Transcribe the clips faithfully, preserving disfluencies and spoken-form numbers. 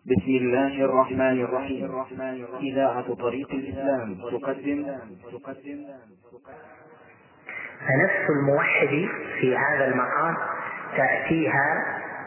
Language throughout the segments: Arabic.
بسم الله الرحمن الرحيم. إذاعة طريق الإسلام تقدم فنفس الموحد في هذا المقام تأتيها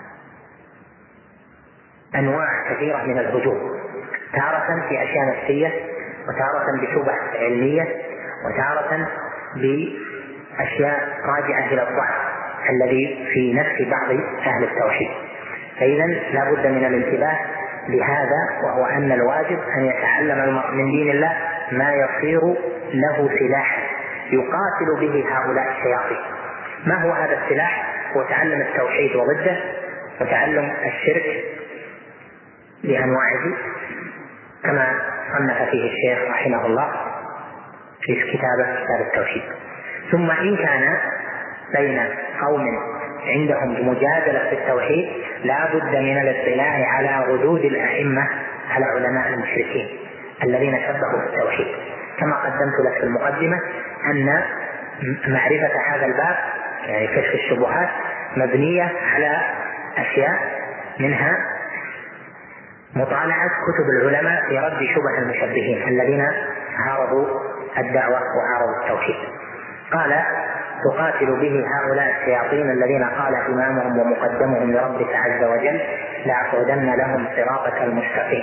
أنواع كثيرة من الهجوم، تارة في أشياء نفسية، وتارة بشبه علمية، وتارة بأشياء راجعة إلى الضعف الذي في نفس بعض أهل التوحيد. فإذا لا بد من الانتباه لهذا، وهو أن الواجب أن يتعلم المرء من دين الله ما يصير له سلاحا يقاتل به هؤلاء الشياطين. ما هو هذا السلاح؟ هو تعلم التوحيد وضده، وتعلم الشرك بأنواعه كما صنف فيه الشيخ رحمه الله في كتابه كتاب التوحيد. ثم إن كان بين قوم عندهم مجادلة في التوحيد لا بد من الاطلاع على ردود الأئمة على علماء المشركين الذين شبهوا في التوحيد، كما قدمت لك في المقدمة أن معرفة هذا الباب يعني كشف الشبهات مبنية على أشياء، منها مطالعة كتب العلماء في رد شبه المشبهين الذين عارضوا الدعوة وعارضوا التوحيد. قال: تقاتل به هؤلاء الشياطين الذين قال إمامهم ومقدمهم لربك عز وجل لأقعدن لهم صراطك المستقيم.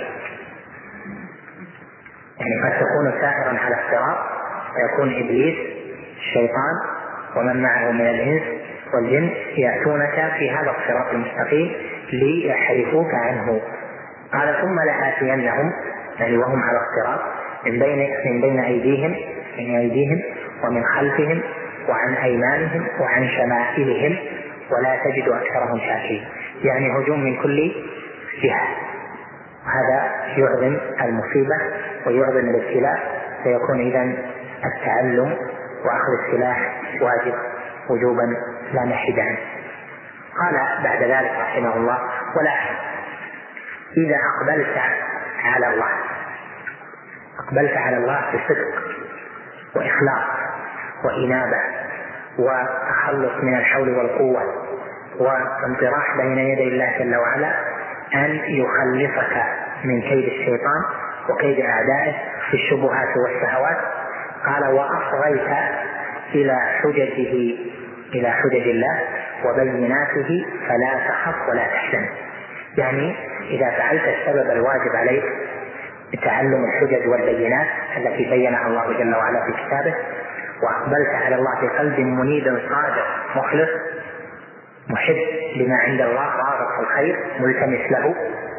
يعني قد تكون ساهرا على الصراط، ويكون إبليس الشيطان ومن معه من الإنس والجن يأتونك في هذا الصراط المستقيم ليحرفوك عنه. قال: ثم لآتينهم، يعني وهم على الصراط، من بين من بين أيديهم من أيديهم ومن خلفهم وعن أيمانهم وعن شمائلهم ولا تجد أكثرهم شاكرين. يعني هجوم من كل جهة، وهذا يعظم المصيبة ويعظم الابتلاء، فيكون إذن التعلم وأخذ السلاح واجب وجوبا لا نحيد عنه. قال بعد ذلك رحمه الله: ولاحظ إذا أقبلت على الله أقبلت على الله بصدق وإخلاص وإنابة وتخلص من الحول والقوة وانطراح بين يدي الله جل وعلا، أن يخلصك من كيد الشيطان وكيد أعدائه في الشبهات والشهوات. قال: وأصغيت إلى حججه إلى حجج الله وبيناته فلا تخف ولا تحزن. يعني إذا فعلت السبب الواجب عليك بتعلم الحجج والبينات التي بينها الله جل وعلا في كتابه، وأقبلت على الله بقلب منيب صادق مخلص محب لما عند الله راغب في الخير ملتمس له،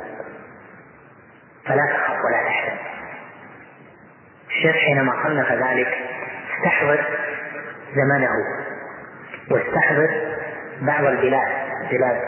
فلا تخف ولا تحزن. الشيخ حينما صنف ذلك استحضر زمنه، واستحضر بعض البلاد بلاد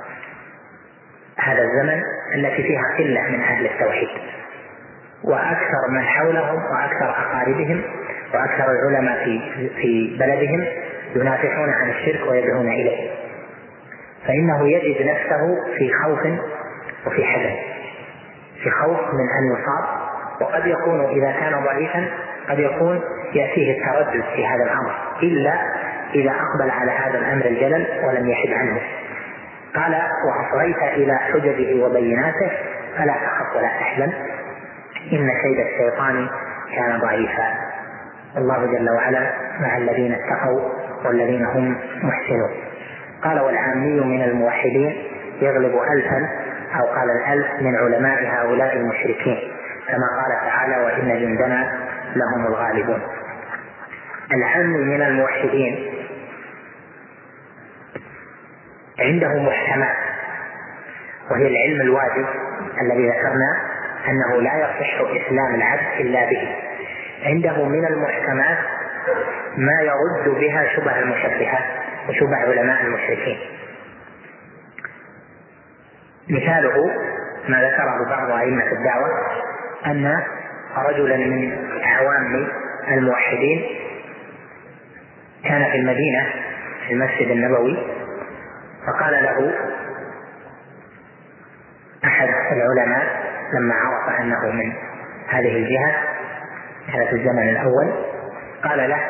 هذا الزمن التي فيها قلة من أهل التوحيد، وأكثر من حولهم وأكثر أقاربهم وأكثر العلماء في في بلدهم ينافحون عن الشرك ويدعون إليه، فإنه يجد نفسه في خوف وفي حزن، في خوف من أن يصاب، وقد يكون إذا كان ضعيفا قد يكون يأتيه التردد في هذا الأمر إلا إذا أقبل على هذا الأمر الجلل ولم يحد عنه. قال: وأصغيت إلى حججه وبيناته فلا تخف ولا تحزن إن كيد الشيطان كان ضعيفا. الله جل وعلا مع الذين اتقوا والذين هم محسنون. قال: والعامي من الموحدين يغلب ألفا، أو قال الألف من علماء هؤلاء المشركين، كما قال تعالى: وإن جندنا لهم الغالبون. العامي من الموحدين عنده محكمات، وهي العلم الواجب الذي ذكرنا أنه لا يصح إسلام العبد إلا به. عنده من المحكمات ما يرد بها شبه المشبهة وشبه علماء المشركين. مثاله ما ذكره بعض أئمة الدعوة أن رجلا من عوام الموحدين كان في المدينة في المسجد النبوي، فقال له أحد العلماء لما عرف أنه من هذه الجهة هذا في الزمن الأول، قال له: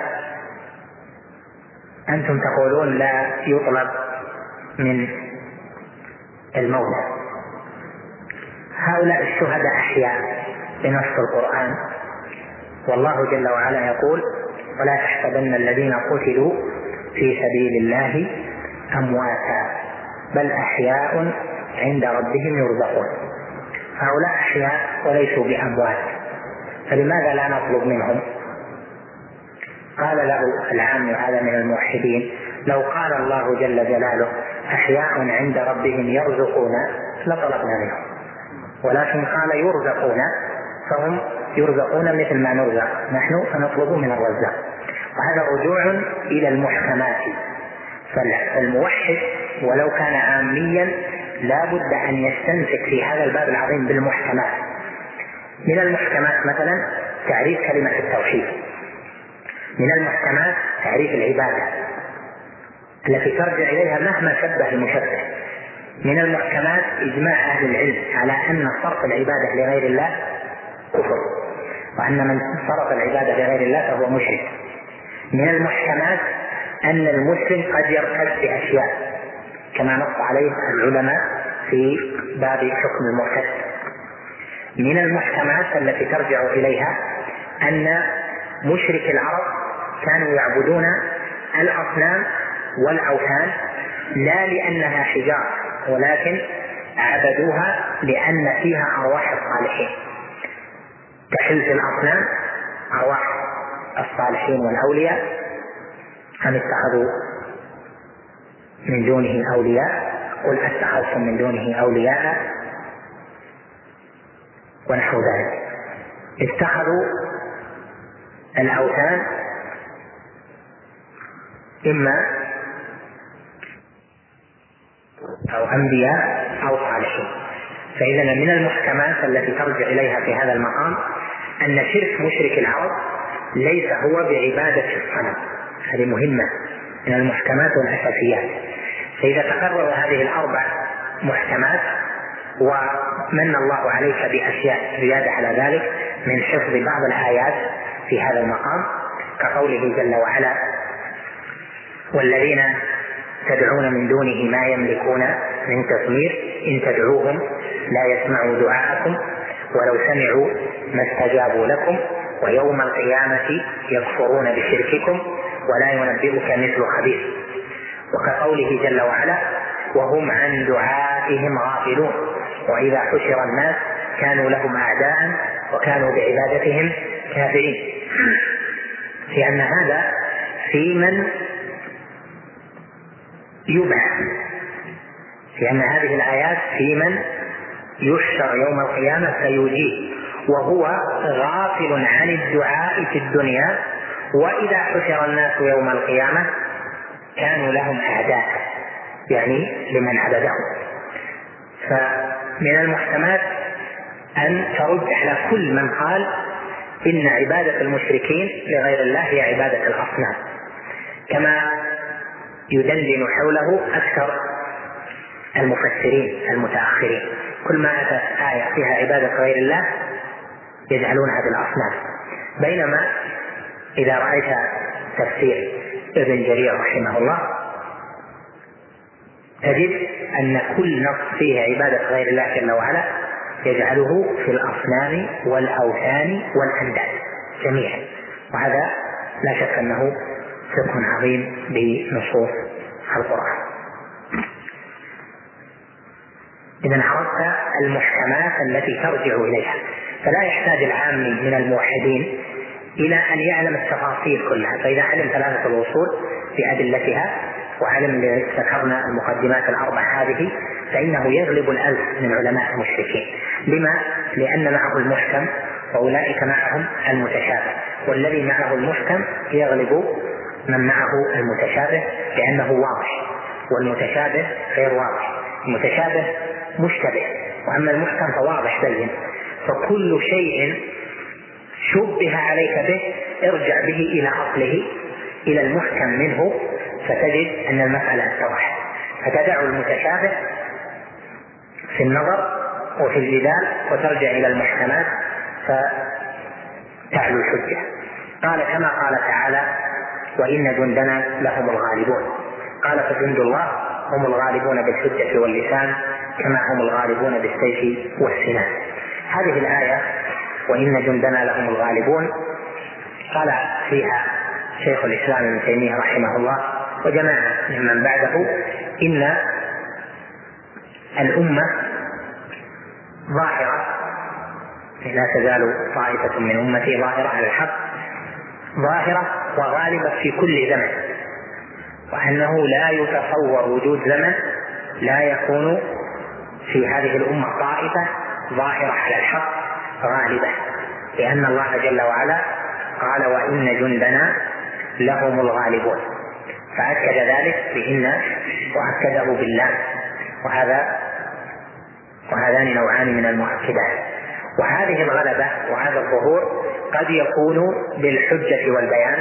أنتم تقولون لا يطلب من المولى، هؤلاء الشهداء أحياء بنص القرآن، والله جل وعلا يقول: ولا تحسبن الذين قتلوا في سبيل الله أمواتا بل أحياء عند ربهم يرزقون. هؤلاء أحياء وليسوا بأموات، فلماذا لا نطلب منهم؟ قال له العام هذا من الموحدين: لو قال الله جل جلاله أحياء عند ربهم يرزقون لطلبنا منهم، ولكن قال يرزقون، فهم يرزقون مثل ما نرزق نحن، فنطلب من الرزاق. وهذا رجوع إلى المحكمات. فالموحد ولو كان عاميا لا بد أن يستمسك في هذا الباب العظيم بالمحكمات. من المحكمات مثلا تعريف كلمة التوحيد، من المحكمات تعريف العبادة التي ترجع إليها مهما شبه المشبه. من المحكمات إجماع أهل العلم على أن صرف العبادة لغير الله كفر، وأن من صرف العبادة لغير الله فهو مشرك. من المحكمات أن المسلم قد يرتد بأشياء كما نص عليه العلماء في باب حكم المرتد. من المحكمات التي ترجع إليها أن مشرك العرب كانوا يعبدون الأصنام والأوثان لا لأنها حجار، ولكن عبدوها لأن فيها أرواح الصالحين، تحل في الأصنام أرواح الصالحين والأولياء. أم اتخذوا من دونه أولياء قل اتخذتم من دونه أولياء ونحو ذلك. اتخذوا الأوثان إما أو أنبياء أو صالحين. فإذا من المحكمات التي ترجع إليها في هذا المقام أن شرك مشرك العرب ليس هو بعبادة الصنم. هذه مهمة من المحكمات والأساسيات. فإذا تقرر هذه الأربع محكمات ومن الله عليك بأشياء زيادة على ذلك من حفظ بعض الآيات في هذا المقام كقوله جل وعلا: والذين تدعون من دونه ما يملكون من تثمير إن تدعوهم لا يسمعوا دعاءكم ولو سمعوا ما استجابوا لكم ويوم القيامة يكفرون بشرككم ولا ينبئك مثل خبير. وكقوله جل وعلا: وهم عن دعائهم غافلون وإذا حشر الناس كانوا لهم أعداء وكانوا بعبادتهم كافرين. لأن هذا في من يبعث، لأن هذه الآيات في من يحشر يوم القيامة فيجيب وهو غافل عن الدعاء في الدنيا، وإذا حشر الناس يوم القيامة كانوا لهم أعداء، يعني لمن عبدهم. فمن المحتملات أن ترد على كل من قال إن عبادة المشركين لغير الله هي عبادة الأصنام، كما يدندن حوله أكثر المفسرين المتأخرين. كل ما أتت آية فيها عبادة غير الله يجعلونها بالأصنام، بينما إذا رأيت تفسير ابن جرير رحمه الله تجد أن كل نص فيه عبادة غير الله جل وعلا يجعله في الأصنام والأوثان والأنداد جميعا، وهذا لا شك أنه فقه عظيم بنصوص القرآن. إذا عرفت المحكمات التي ترجع إليها، فلا يحتاج العامي من الموحدين إلى أن يعلم التفاصيل كلها. فإذا علم ثلاثة الأصول بأدلتها وعلم ذكرنا المقدمات الأربع هذه فإنه يغلب الألف من علماء المشركين. لما؟ لأن معه المحكم وأولئك معهم المتشابه، والذي معه المحكم يغلب من معه المتشابه لأنه واضح، والمتشابه غير واضح. المتشابه مشتبه، وأما المحكم فواضح بين. فكل شيء شبه عليك به ارجع به إلى أصله إلى المحكم منه فتجد أن المسألة اتضحت، فتدع المتشابه في النظر وفي الجدال وترجع إلى المحكمات فتعلو الحجة. قال كما قال تعالى: وإن جندنا لهم الغالبون. قال فجند الله هم الغالبون بالحجة واللسان كما هم الغالبون بالسيف والسنان. هذه الآية وإن جندنا لهم الغالبون قال فيها شيخ الإسلام ابن تيمية رحمه الله وجماعة ممن بعده إن الأمة ظاهرة، لا تزال طائفة من أمتي ظاهرة على الحق، ظاهرة وغالبة في كل زمن، وأنه لا يتصور وجود زمن لا يكون في هذه الأمة طائفة ظاهرة على الحق غالبة، لأن الله جل وعلا قال وإن جندنا لهم الغالبون، فأكد ذلك بإن وأكده بالله، وهذا وهذان نوعان من المؤكدات. وهذه الغلبة وهذا الظهور قد يكون بالحجة والبيان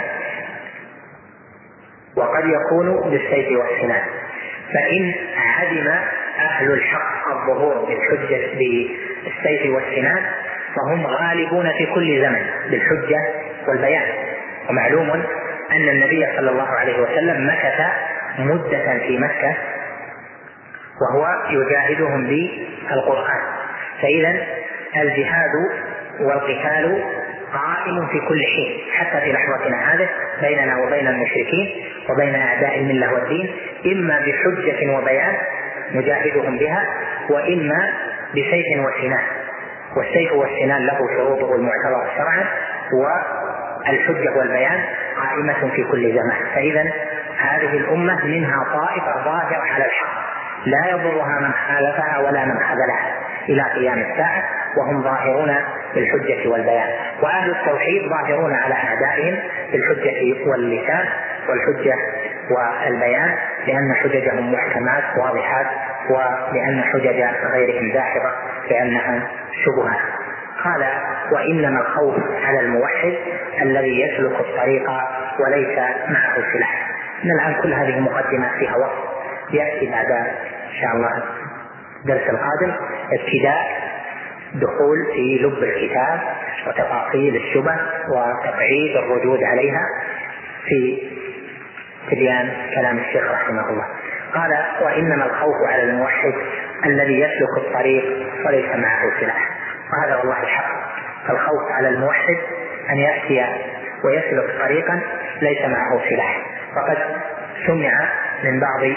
وقد يكون بالسيف والسنان، فإن عدم أهل الحق الظهور بالحجة بالسيف والسنان فهم غالبون في كل زمن بالحجة والبيان. ومعلوم أن النبي صلى الله عليه وسلم مكث مدة في مكة وهو يجاهدهم بالقرآن، فإذا الجهاد والقتال قائم في كل حين حتى في لحظتنا هذه بيننا وبين المشركين وبين أعداء الملة والدين، إما بحجة وبيان نجاهدهم بها وإما بسيف وسنان، والسيف والسنان له شروطه المعتبرة شرعا، والحجة والبيان قائمة في كل زمان. فإذا هذه الأمة منها طائفة ظاهرة على الحق لا يضرها من خالفها ولا من خذلها إلى قيام الساعة، وهم ظاهرون بالحجة والبيان. وأهل التوحيد ظاهرون على أعدائهم بالحجة واللسان والحجة والبيان، لأن حججهم محكمات واضحات، ولأن حجج غيرهم داحضة لأنها شبهات. قال وإنما الخوف على الموحد الذي يسلك الطريق وليس معه سلاح. نلعب كل هذه المقدمات فيها وقت، يأتي بعد إن شاء الله درس القادم ابتداء دخول في لب الكتاب وتفاصيل الشبه وتقعيد الردود عليها في تبيان كلام الشيخ رحمه الله. قال وإنما الخوف على الموحد الذي يسلك الطريق وليس معه سلاح، وهذا والله الحق. الخوف على الموحد أن يأتي ويسلك طريقا ليس معه سلاح. وقد سمع من بعض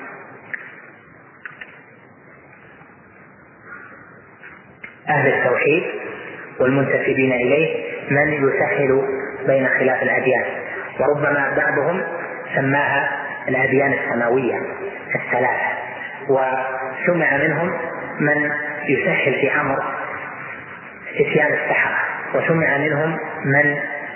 أهل التوحيد والمنتسبين إليه من يسهل بين خلاف الأديان، وربما بعضهم سماها الأديان السماوية الثلاثة، وسمع منهم من يسهل في أمر إتيان السحرة، وسمع منهم من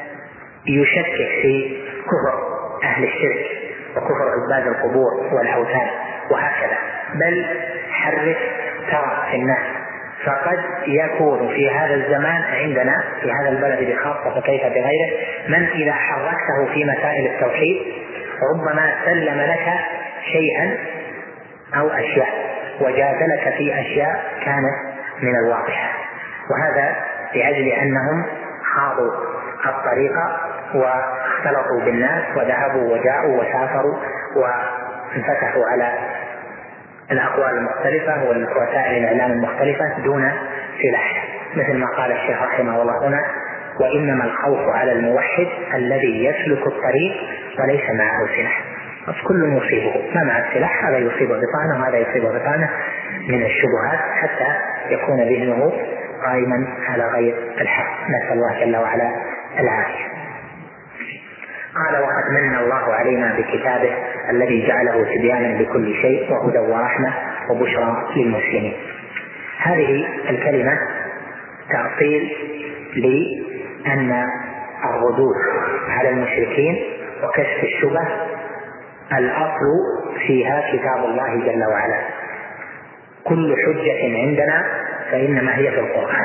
يشكك في كفر أهل الشرك وكفر عباد القبور والأوثان وهكذا، بل حرك ترى في الناس. فقد يكون في هذا الزمان عندنا في هذا البلد بخاصة فكيف بغيره من إذا حركته في مسائل التوحيد ربما سلم لك شيئا أو أشياء وجادلك في أشياء كانت من الواضحة، وهذا لأجل أنهم خاضوا الطريق واختلطوا بالناس وذهبوا وجاءوا وسافروا وانفتحوا على الأقوال المختلفة والوسائل الإعلام المختلفة دون سلاح، مثل ما قال الشيخ رحمه الله هنا وإنما الخوف على الموحد الذي يسلك الطريق وليس معه سلاح. كل يصيبه ما مع السلاح، هذا يصيب بطانه وهذا يصيب بطانه من الشبهات حتى يكون ذهنه قائما على غير الحق، نسأل الله جل وعلا العافية. قال وقد من الله علينا بكتابه الذي جعله تبيانا لكل شيء وهدى ورحمة وبشرى للمسلمين. هذه الكلمة تأصيل لأن الردود على المشركين وكشف الشبه الأصل فيها كتاب الله جل وعلا. كل حجة عندنا فإنما هي في القرآن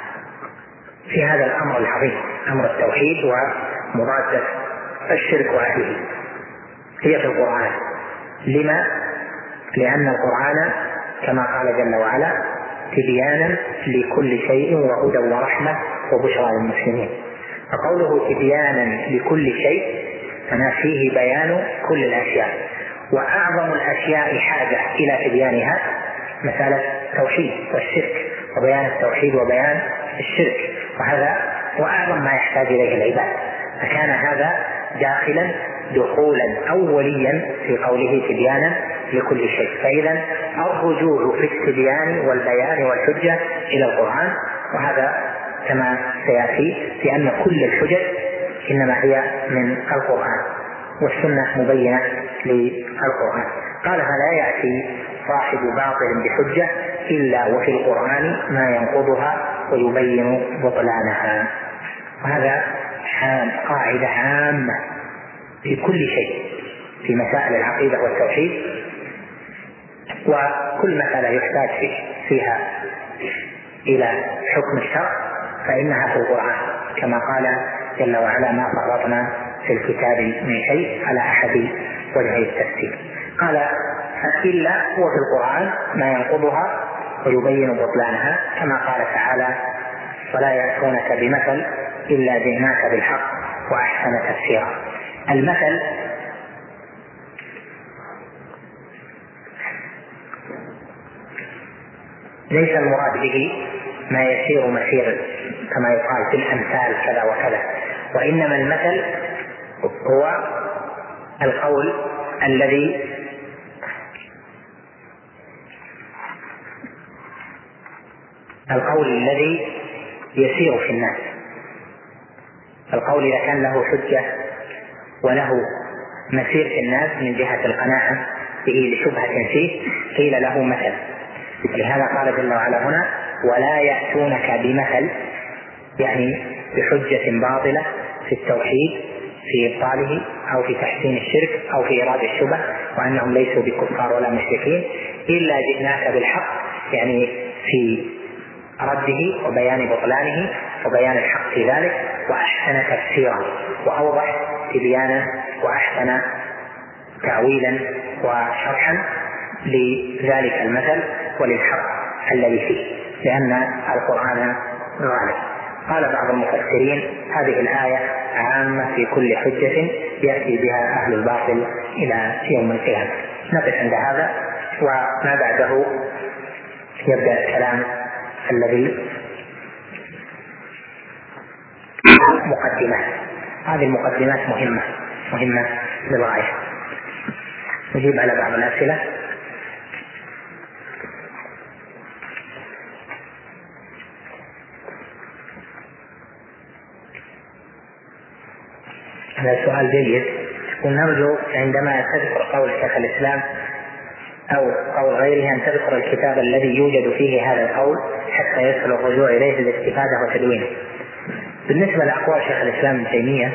في هذا الأمر العظيم، أمر التوحيد ومضادة الشرك وأهله، هي في القرآن. لما؟ لأن القرآن كما قال جل وعلا تبيانا لكل شيء وهدى ورحمة وبشرى للمسلمين. فقوله تبيانا لكل شيء فما فيه بيان كل الأشياء وأعظم الأشياء حاجة إلى تبيانها مسألة التوحيد والشرك، وبيان التوحيد وبيان الشرك، وهذا وأعظم ما يحتاج إليه العباد. فكان هذا داخلا دخولا أوليا في قوله تبيانا لكل شيء. فإذا الرجوع في التبيان والبيان والحجة إلى القرآن، وهذا كما سيأتي في أن كل الحجج إنما هي من القرآن، والسنة مبينة للقرآن. قال: فلا يأتي صاحب باطل بحجة إلا وفي القرآن ما ينقضها ويبين بطلانها. وهذا قاعدة عامة في كل شيء في مسائل العقيدة والتوحيد، وكل مسألة يحتاج فيها إلى حكم الشرع فإنها في القرآن، كما قال جل وعلا: ما فرطنا في الكتاب من شيء على أحد وجهي التفسير. قال: إلا هو في القرآن ما ينقضها ويبين بطلانها، كما قال تعالى: ولا يأتونك بمثل إلا جئناك بالحق وأحسن تفسيرا. المثل ليس المراد به ما يسير مسير كما يقال في الأمثال كذا وكذا، وإنما المثل هو القول الذي القول الذي يسير في الناس. القول إذا كان له حجة وله مسير في الناس من جهة القناعة به لشبهة فيه قيل له مثل. لهذا قال جل وعلا هنا: ولا يأتونك بمثل، يعني بحجة باطلة في التوحيد في إبطاله أو في تحسين الشرك أو في إيراد الشبه وأنهم ليسوا بكفار ولا مشركين، إلا جئناك بالحق، يعني في رده وبيان بطلانه وبيان الحق في ذلك، وأحسن تفسيرا، وأوضح تبيانا وأحسن تأويلا وشرحا لذلك المثل وللحق الذي فيه، لأن القرآن غالب. قال بعض المفسرين: هذه الآية عامة في كل حجة يأتي بها أهل الباطل إلى يوم القيامة. نقف عند هذا، وما بعده يبدأ الكلام الذي مقدمات. هذه المقدمات مهمة مهمة للغاية. نجيب على بعض الأسئلة. هذا سؤال جيد. ونرجو عندما تذكر قول شيخ الإسلام أو قول غيره أن تذكر الكتاب الذي يوجد فيه هذا القول حتى يسهل الرجوع إليه للاستفادة وتدوينه. بالنسبة لأقوال شيخ الإسلام ابن تيمية،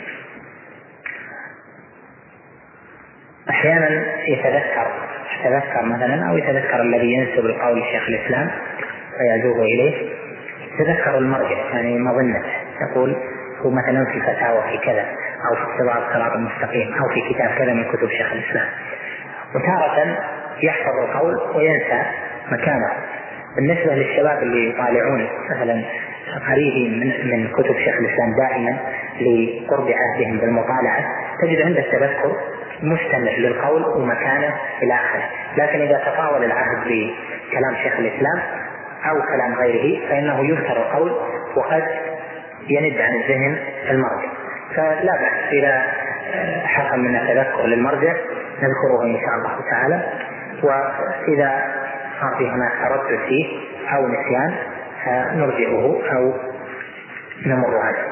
أحيانا يتذكر يتذكر مثلا أو يتذكر الذي ينسب القول لشيخ الإسلام ويعزوه إليه، يتذكر المرجع، يعني مظنة، يقول هو مثلا في فتاوى في كذا أو في اتباع الصراط المستقيم أو في كتاب كذا من كتب شيخ الإسلام. وتارة يحفظ القول وينسى مكانه. بالنسبة للشباب اللي يطالعون مثلا قريبين من, من كتب شيخ الإسلام دائما لقرب عهدهم بالمطالعة، تجد عند التذكر مستمر للقول ومكانه إلى آخره. لكن إذا تطاول العهد بكلام شيخ الإسلام أو كلام غيره فإنه يذكر القول وقد يند عن الذهن المرجع. فلا بأس إذا حصل من التذكر للمرجع نذكره إن شاء الله تعالى، وإذا صار في هناك تردد فيه أو نسيان نرجعه أو نمر عليه.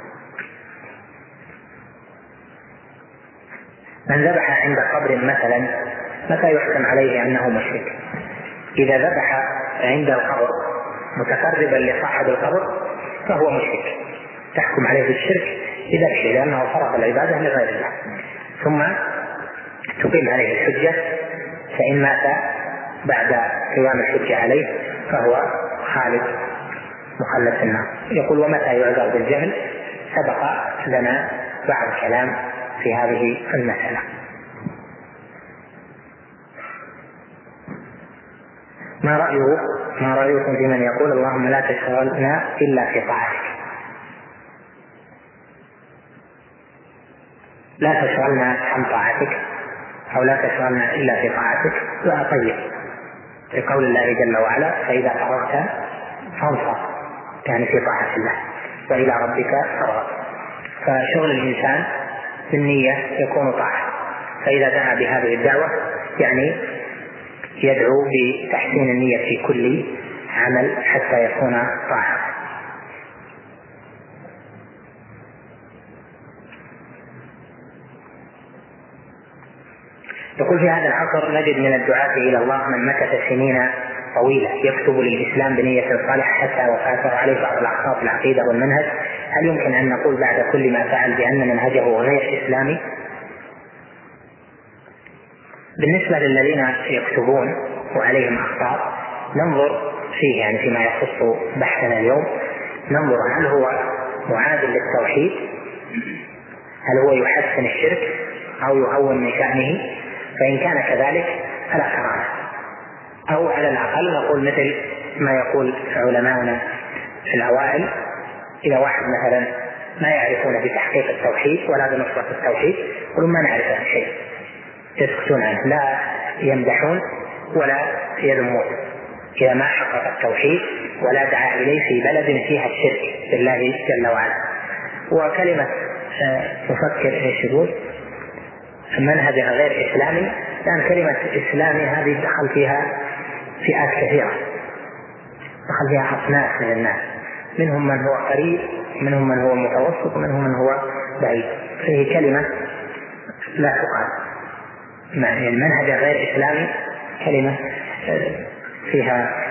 من ذبح عند قبر مثلا متى يحكم عليه أنه مشرك؟ إذا ذبح عند القبر متقربا لصاحب القبر فهو مشرك، تحكم عليه بالشرك بذبحه لأنه فرض العبادة لغير الله، ثم تقيم عليه الحجة، فإن مات بعد قيام الحجة عليه فهو خالد مخلد في النار. يقول: ومتى يعذر بالجهل؟ سبق لنا بعض كلام في هذه المسألة. ما رأيه ما رأيكم في من يقول: اللهم لا تشغلنا إلا في طاعتك؟ لا تشغلنا عن طاعتك، أو لا تشغلنا إلا في طاعتك. دعاء طيب في قول الله جل وعلا: فإذا فرغت فانصب، يعني في طاعة الله، وإلى ربك فارغب. فشغل الإنسان بالنية يكون طاعة، فإذا دعا بهذه الدعوة يعني يدعو بتحسين النية في كل عمل حتى يكون طاعة. يقول: في هذا العصر نجد من الدعاة إلى الله من مكث سنين طويلة يكتب للإسلام بنية صالحة حتى وفاته عليه بعض الأخطاء في العقيدة والمنهج. هل يمكن أن نقول بعد كل ما فعل بأن منهجه غير إسلامي؟ بالنسبة للذين يكتبون وعليهم أخطاء ننظر فيه، يعني فيما يخص بحثنا اليوم ننظر هل هو معادل للتوحيد، هل هو يحسن الشرك أو يهون من شأنه. فإن كان كذلك فلا كراهة، أو على الأقل نقول مثل ما يقول علماؤنا في الأوائل: إذا واحد مثلا ما يعرفون بتحقيق التوحيد ولا بنصرة التوحيد يقولون ما نعرف عن شيء، يسكتون عنه، لا يمدحون ولا يذمون إذا ما حقق التوحيد ولا دعا إليه في بلد فيها الشرك بالله جل وعلا. وكلمة مفكر ايش يقول منهج غير إسلامي، لأن كلمة إسلامي هذه دخل فيها فئات كثيرة، دخل فيها أصناف من الناس، منهم من هو قريب، منهم من هو متوسط، ومنهم من هو بعيد. فهي كلمة لا تقال. يعني المنهج غير إسلامي كلمة فيها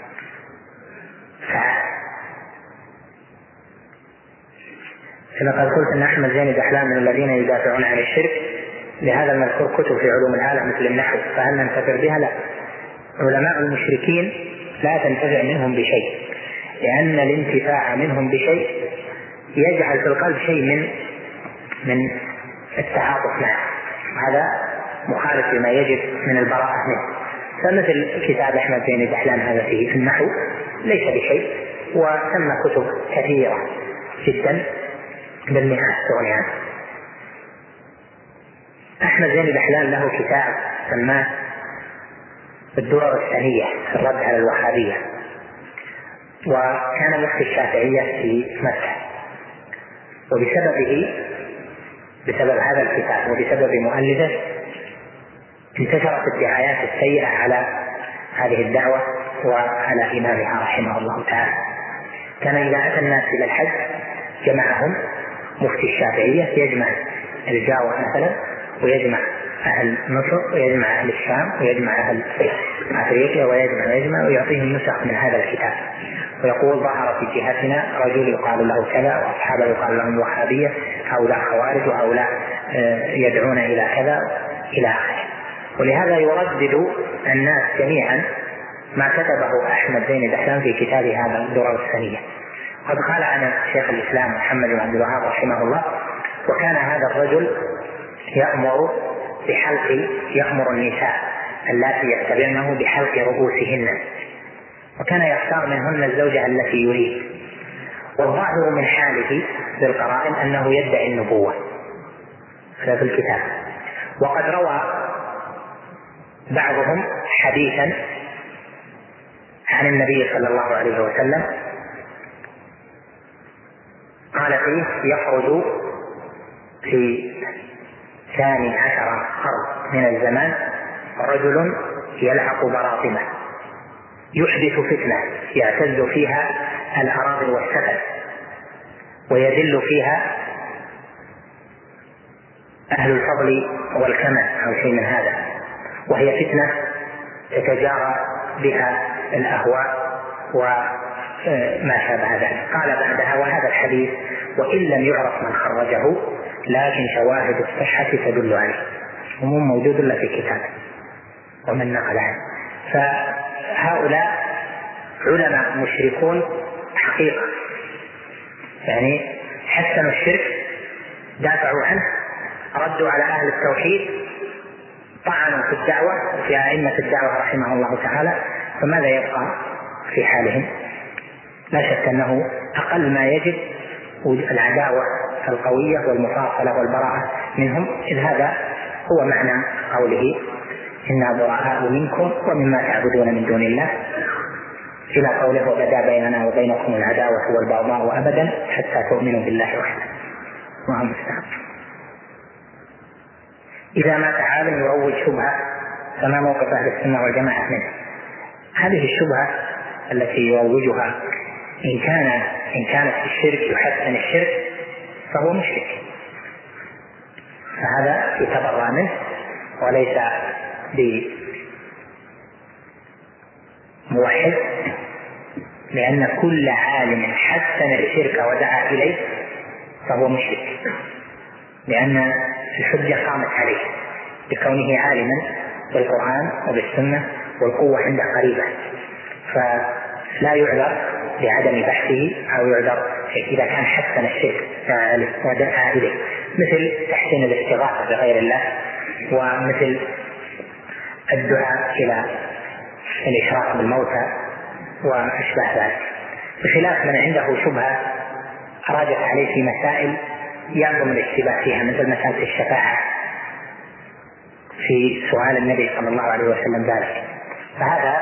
فعل. لقد قلت أن أحمد زين دحلان من الذين يدافعون عن الشرك، لهذا المذكور كتب في علوم الآلة مثل النحو، فهل ننتفع بها؟ لا. علماء المشركين لا تنتفع منهم بشيء، لأن الانتفاع منهم بشيء يجعل في القلب شيء من من التعاطف معه، هذا مخالف لما يجب من البراءة منه. فمثل كتاب أحمد زين دحلان هذا فيه في النحو ليس بشيء، وثم كتب كثيرة جدا بالمئات تغني عنه. أحمد زين دحلان له كتاب سماه الدرر الثانية في الرد على الوهابية، وكان مفتي الشافعية في مكة، وبسببه بسبب هذا الكتاب وبسبب مؤلفه انتشرت الدعايات السيئة على هذه الدعوة وعلى إمامها رحمه الله تعالى. كان إذا أتى الناس إلى الحج جمعهم مفتي الشافعية، يجمع الجاوة مثلا، ويجمع أهل مصر، ويجمع أهل الشام، ويجمع أهل أفريقيا، ويجمع ويجمع ويعطيهم نسخ من هذا الكتاب، ويقول: ظهر في جهتنا رجل يقال له كذا، وأصحابه يقال لهم وهابية، هؤلاء خوارج، وهؤلاء يدعون إلى كذا إلى آخره. ولهذا يردد الناس جميعا ما كتبه أحمد زين دحلان في كتابه هذا الدرر الثانية. قد قال عن شيخ الإسلام محمد بن عبد الوهاب رحمه الله: وكان هذا الرجل يأمر بحلق يأمر النساء اللاتي يتبعنه بحلق رؤوسهن، وكان يختار منهن الزوجة التي يريد، والظاهر من حاله بالقرائن أنه يدعي النبوة في الكتاب. وقد روى بعضهم حديثا عن النبي صلى الله عليه وسلم قال فيه: يخرج في ثاني عشر قرن من الزمان رجل يلحق براطمه يحدث فتنة يعتز فيها الأراضي والسفل، ويذل فيها أهل الفضل والكمال أو شيء من هذا، وهي فتنة تتجارى بها الأهواء وما شابه ذلك. قال بعدها: وهذا الحديث وإن لم يعرف من خرجه لكن شواهد الصحة تدل عليه، ومو موجود إلا في كتاب ومن نقل عنه. فهؤلاء علماء مشركون حقيقة، يعني حسنوا الشرك، دافعوا عنه، ردوا على أهل التوحيد، طعنوا في الدعوة وفي أئمة الدعوة رحمه الله تعالى. فماذا يبقى في حالهم؟ لا شك أنه أقل ما يجب العداوة القوية والمفاصلة والبراءة منهم، إذ هذا هو معنى قوله إنا براء منكم ومما تعبدون من دون الله إلى قوله وبدا بيننا وبينكم العداوة والبغضاء أبدا حتى تؤمنوا بالله وحده. الله المستعان. إذا مات عالم يروج شبهة فما موقف أهل السنة والجماعة منه؟ هذه الشبهة التي يروجها إن كان إن كانت الشرك يحسن الشرك فهو مشرك، فهذا يتبرأ منه وليس بموحد، لأن كل عالم حسن الشرك ودعا إليه فهو مشرك، لأن الحجة قامت عليه بكونه عالما بالقرآن وبالسنة والقوة عنده قريبة، فلا يعذر بعدم بحثه أو يعذر إذا كان حسن الشرك ودعا إليه، مثل تحسين الاستغاثة بغير الله ومثل الدعاء إلى الإشراك بالموتى وأشباه ذلك، بخلاف من عنده شبهة راجت عليه في مسائل يعظم الاشتباه فيها، مثل مسألة الشفاعة في سؤال النبي صلى الله عليه وسلم ذلك، فهذا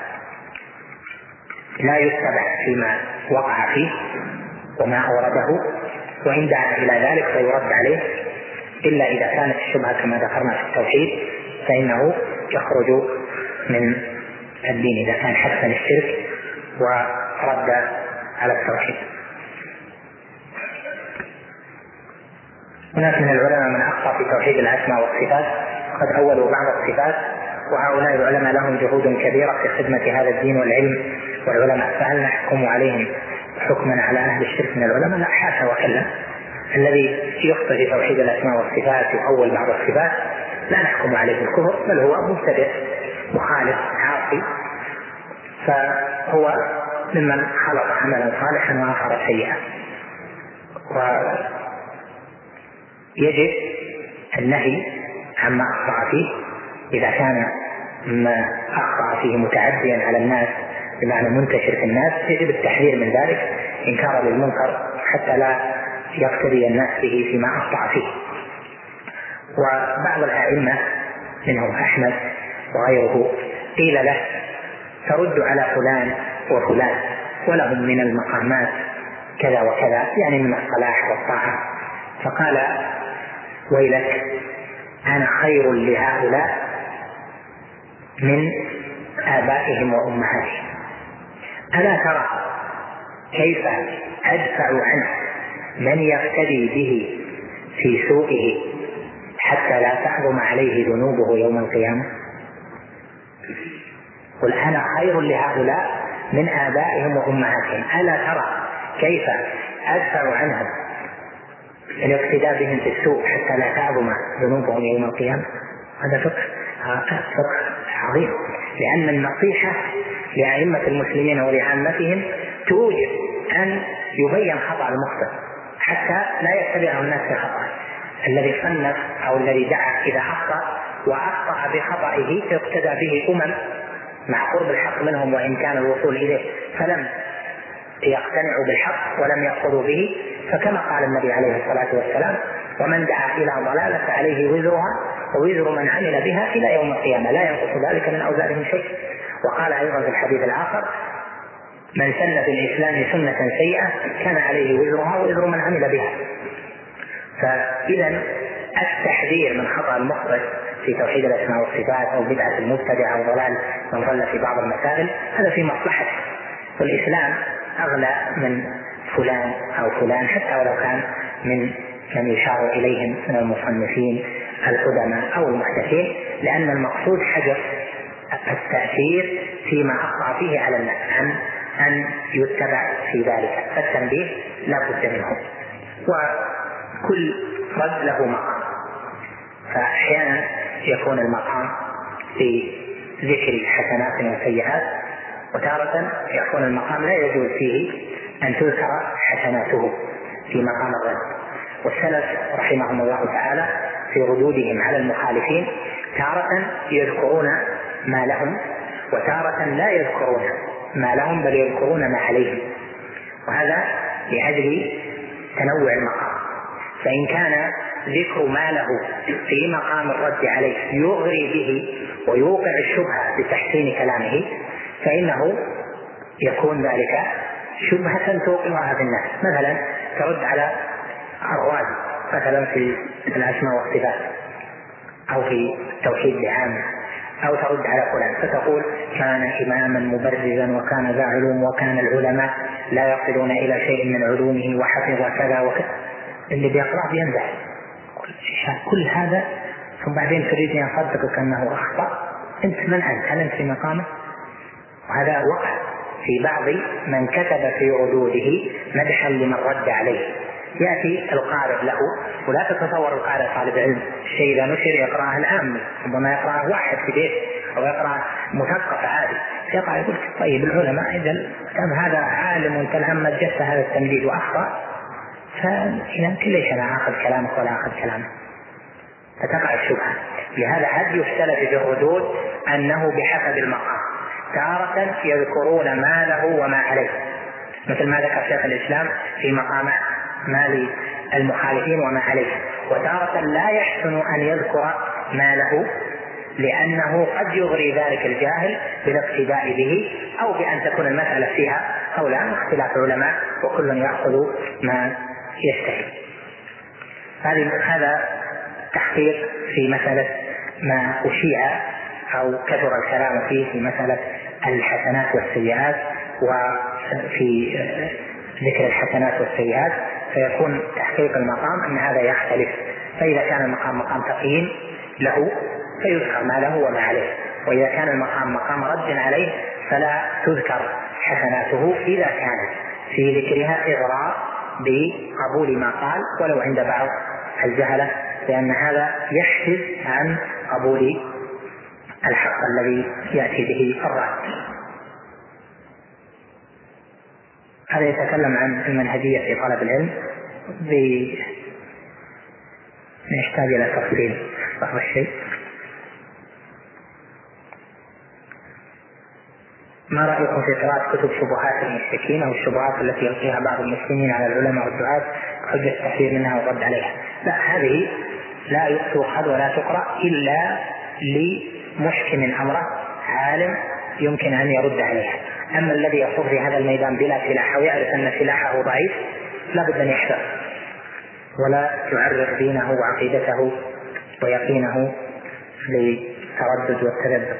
لا يتبع فيما وقع فيه وما أورده، وإن دعا إلى ذلك فيرد عليه، إلا إذا كانت الشبهة كما ذكرنا في التوحيد فإنه يخرج من الدين إذا كان حسن الشرك ورد على التوحيد. هناك من العلماء من أخطأ في توحيد الأسماء والصفات، قد أولوا بعض الصفات، وهؤلاء العلماء لهم جهود كبيرة في خدمة هذا الدين والعلم والعلماء، فهل نحكم عليهم حكما على أهل الشرك من العلماء؟ لا، حاشا وكلا. الذي يخطئ في توحيد الأسماء والصفات يؤول بعض الصفات لا نحكم عليه بالكفر، بل هو مبتدع مخالف عاصي، فهو ممن خلق عملا صالحا وآخر سيئا. ويجب النهي عما أخطأ فيه، إذا كان ما أخطأ فيه متعديا على الناس بمعنى منتشر في الناس يجب التحذير من ذلك إنكارا للمنكر حتى لا يقتدي الناس به فيما أخطأ فيه. وبعض الأئمة منهم أحمد وغيره قيل له ترد على فلان وفلان ولهم من المقامات كذا وكذا، يعني من الصلاح والطاعة، فقال ويلك أنا خير لهؤلاء من آبائهم وأمهاتهم، ألا ترى كيف أدفع عنه من يقتدي به في سوءه حتى لا تحرم عليه ذنوبه يوم القيامة؟ قل أنا خير لهؤلاء من آبائهم وأمهاتهم، ألا ترى كيف أدفع عنهم الاقتداء بهم في السوء حتى لا تعظم ذنوبهم يوم القيامة؟ هذا فقه فقه عظيم، لأن النصيحة لأئمة المسلمين ولعامتهم توجب أن يبين خطأ المخطئ حتى لا يتبعه الناس في خطأه. الذي صنف أو الذي دعا إذا أخطأ وأخطأ بخطئه اقتدى به أمم مع قرب الحق منهم وإن كان الوصول إليه فلم يقتنعوا بالحق ولم يأخذوا به، فكما قال النبي عليه الصلاة والسلام ومن دعا إلى ضلالة عليه وزرها ووزر من عمل بها إلى يوم القيامة لا ينقص ذلك من أوزارهم شيء. وقال أيضا في الحديث الآخر من سن في الإسلام سنة سيئة كان عليه وزرها ووزر من عمل بها. فإذا التحذير من خطأ المخطئ في توحيد الأسماء والصفات أو بدعة المبتدع أو ضلال من ضل في بعض المسائل هذا في مصلحته، والإسلام أغلى من فلان أو فلان حتى ولو كان من من يشار إليهم من المصنفين القدماء أو المحدثين، لأن المقصود حجر التأثير فيما أخطأ فيه على الناس أن أن يتبع في ذلك، فالتنبيه لا بد منه، وكل رد له مقام. فأحيانا يكون المقام في ذكر حسنات وسيئات، وتارة يكون المقام لا يجوز فيه أن تذكر حسناته في مقام الرد. والسلف رحمهم الله تعالى في ردودهم على المخالفين تارة يذكرون ما لهم وتارة لا يذكرون ما لهم بل يذكرون ما عليهم، وهذا لأجل تنوع المقام. فإن كان ذكر ما له في مقام الرد عليه يغري به ويوقع الشبهة بتحسين كلامه، فإنه يكون ذلك شبهة توقعها في الناس. مثلا ترد على الرازي مثلا في الأسماء والصفات أو في التوحيد بعامة، أو ترد على فلان فتقول كان إماما مبرزا وكان ذا علوم وكان العلماء لا يصلون إلى شيء من علومه وحفظ كذا وكذا، اللي بيقرأ بينزح كل هذا، ثم بعدين تريد أن يصدقك أنه أخطأ. أنت من أنت؟ هل أنت في مقامه؟ وهذا وقع في بعض من كتب في ردوده مدحا لمن رد عليه. يأتي القارئ له، ولا تتصور القارئ طالب علم الشيء إذا نشر يقرأه العامي، ربما يقرأه واحد في بيت أو يقرأ مثقف عادي، يقرأ يقول طيب العلماء إذا كان هذا عالم تلهم جث هذا التمديد وأخطأ، فإذا ليش أنا آخذ كلامك ولا آخذ كلامه؟ فتقع الشبهة. لهذا حد يختلف في الردود أنه بحسب المقام، تارة يذكرون ما له وما عليه مثل ما ذكر شيخ الإسلام في مقام ما للمخالفين وما عليه، وتارة لا يحسن أن يذكر ما له لأنه قد يغري ذلك الجاهل بالاقتداء به، أو بأن تكون المسألة فيها قولان اختلاف علماء وكل يأخذ ما يستحي. هذا تحقيق في مسألة ما أشيع أو كثر الكلام فيه في مسألة الحسنات والسيئات، وفي ذكر الحسنات والسيئات فيكون تحقيق المقام أن هذا يختلف. فإذا كان المقام مقام تقييم له فيذكر ما له وما عليه، وإذا كان المقام مقام رد عليه فلا تذكر حسناته إذا كانت في ذكرها إغراء بقبول ما قال ولو عند بعض الجهلة، لأن هذا يحجز عن قبول الحق الذي يأتي به الرد. هذا يتكلم عن المنهجية في طلب العلم، نحتاج إلى تفصيل بعض الشيء. ما رأيكم في قراءة كتب شبهات المشركين أو الشبهات التي يلقيها بعض المسلمين على العلماء والدعاة حجة التحذير منها والرد عليها؟ لا، هذه لا تؤخذ ولا تقرأ إلا لمحكم أمره عالم يمكن أن يرد عليها. أما الذي يخوض في هذا الميدان بلا سلاح ويعرف أن سلاحه ضعيف لا بد أن يحذر ولا يعرض دينه وعقيدته ويقينه للتردد والتذبذب.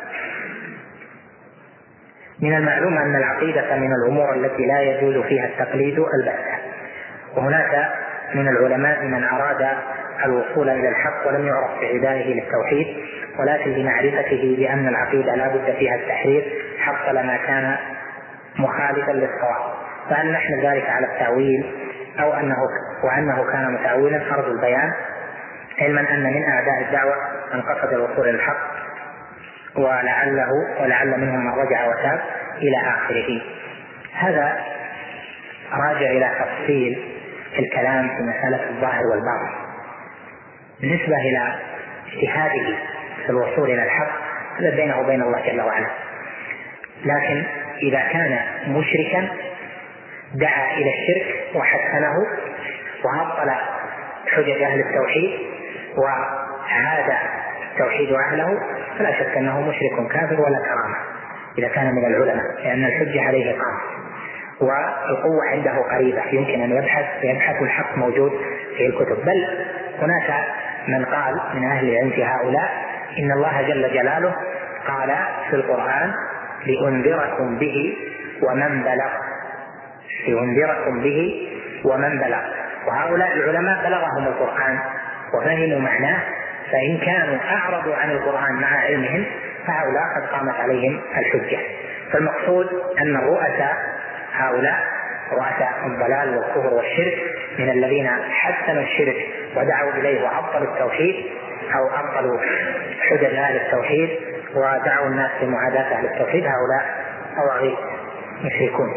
من المعلوم أن العقيدة من الأمور التي لا يجوز فيها التقليد البتة، وهناك من العلماء من أراد الوصول إلى الحق ولم يعرف بعدائه للتوحيد، ولكن بمعرفته بأن العقيدة لا بد فيها التحرير حصل ما كان مخالفا للصواب. فهل نحن ذلك على التأويل أو أنه وأنه كان متأولا أرض البيان، علما أن من أعداء الدعوة من قصد الوصول إلى الحق ولعله ولعل منهم من رجع وتاب إلى آخره. هذا راجع إلى تفصيل الكلام في مسألة الظاهر والباطن. بالنسبة إلى اجتهاده في الوصول إلى الحق هذا بينه وبين الله جل وعلا، لكن إذا كان مشركا دعا إلى الشرك وحسنه وأبطل حجج أهل التوحيد وعاد التوحيد أهله فلا شك أنه مشرك كافر ولا كرامة إذا كان من العلماء، لأن الحجة عليه قام والقوة عنده قريبة، يمكن أن يبحث فيبحث الحق موجود في الكتب. بل هناك من قال من أهل العلم في هؤلاء إن الله جل جلاله قال في القرآن لأنذركم به ومن بلغ، لأنذركم به ومن بلغ، وهؤلاء العلماء بلغهم القرآن وفهموا معناه، فإن كانوا أعرضوا عن القرآن مع علمهم فهؤلاء قد قامت عليهم الحجة. فالمقصود أن الرؤساء هؤلاء رؤساء الضلال والكفر والشرك من الذين حسنوا الشرك ودعوا إليه وأبطلوا التوحيد أو أبطلوا حجج أهل التوحيد ودعوا الناس لمعاداة أهل التوحيد، هؤلاء أواغيث مشركون.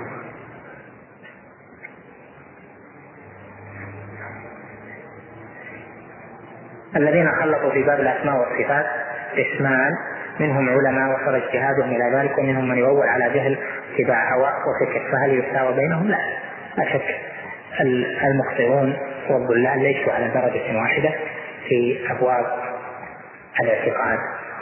الذين خلطوا في باب الأسماء والصفات اسمان، منهم علماء وصل اجتهادهم إلى ذلك، ومنهم من يؤول على جهل اتباع هواء وفكر، فهل يساوى بينهم؟ لا، لا شك المخطئون والضلال ليسوا على درجة واحدة في أبواب الاعتقاد.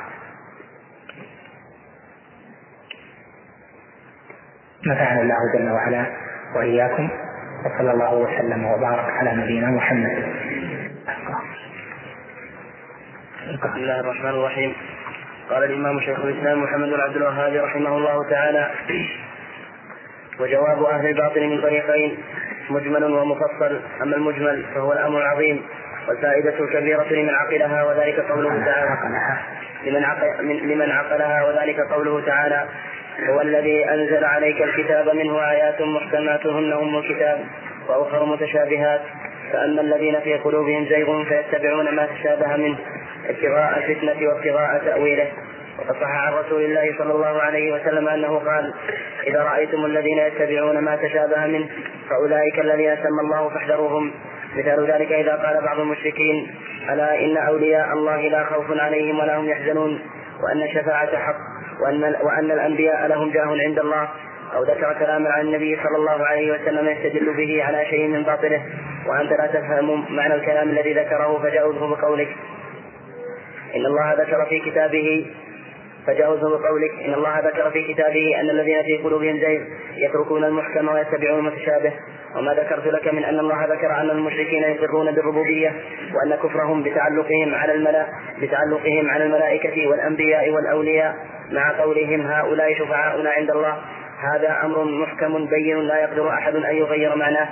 نفعنا الله جل وعلا وإياكم، وصلى الله وسلم وبارك على نبينا محمد. بسم الله الرحمن الرحيم. قال الإمام شيخ الإسلام محمد بن عبد الوهاب رحمه الله تعالى: وجواب أهل الباطل من طريقين: مجمل ومفصل. أما المجمل فهو الأمر العظيم والفائدة الكبيرة لمن عقلها، وذلك قوله تعالى لمن, عقل لمن عقلها وذلك قوله تعالى: هو الذي أنزل عليك الكتاب منه آيات محكمات هن أم الكتاب وأخر متشابهات، فأما الذين في قلوبهم زيغ فيتبعون ما تشابه منه ابتغاء الفتنة وابتغاء تأويله. وقد صح عن رسول الله صلى الله عليه وسلم أنه قال: إذا رأيتم الذين يتبعون ما تشابه منه فأولئك الذين سمى الله فاحذروهم. مثال ذلك إذا قال بعض المشركين: ألا إن أولياء الله لا خوف عليهم ولا هم يحزنون، وأن الشفاعة حق، وأن, وأن الأنبياء لهم جاه عند الله، أو ذكر كلاما عن النبي صلى الله عليه وسلم يستدل به على شيء من باطله، وأنت لا تفهم معنى الكلام الذي ذكره فجاوزه بقولك إن الله ذكر في كتابه فجاوزه بقولك إن الله ذكر في كتابه أن الذين في قلوبهم زيغ يتركون المحكم ويتبعون المتشابه. وما ذكرت لك من أن الله ذكر أن المشركين يقرون بالربوبية، وأن كفرهم بتعلقهم على الملا بتعلقهم على الملائكة والأنبياء والأولياء مع قولهم هؤلاء شفعاؤنا عند الله، هذا أمر محكم بين لا يقدر أحد أن يغير معناه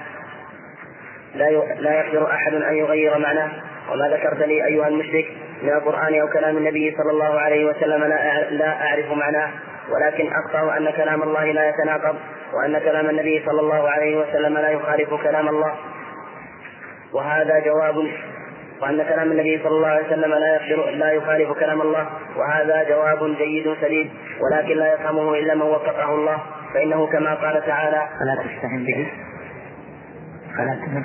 لا يقدر أحد أن يغير معناه. وما ذكرت لي أيها المشرك من القرآن أو كلام النبي صلى الله عليه وسلم لا أعرف معناه، ولكن أقطع أن كلام الله لا يتناقض، وأن كلام النبي صلى الله عليه وسلم لا يخالف كلام الله، وهذا جواب وأن كلام النبي صلى الله عليه وسلم لا يقدر لا يخالف كلام الله، وهذا جواب جيد سليم، ولكن لا يفهمه إلا من وفقه الله، فإنه كما قال تعالى: فلا تستهن به فلا تستهن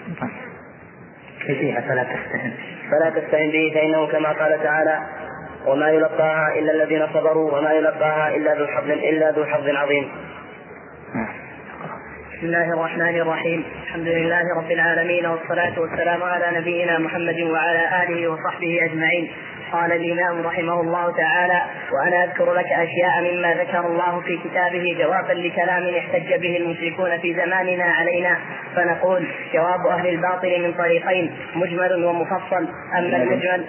فلا تستهن فلا تستهن به فإنه كما قال تعالى: وما يلقاها إلا الذين صبروا وما يلقاها إلا ذو حظ إلا ذو حظ عظيم. بسم الله الرحمن الرحيم. الحمد لله رب العالمين، والصلاة والسلام على نبينا محمد وعلى آله وصحبه أجمعين. قال الإمام رحمه الله تعالى: وأنا أذكر لك أشياء مما ذكر الله في كتابه جوابا لكلام احتج به المشركون في زماننا علينا، فنقول: جواب أهل الباطل من طريقين: مجمل ومفصل. أما المجمل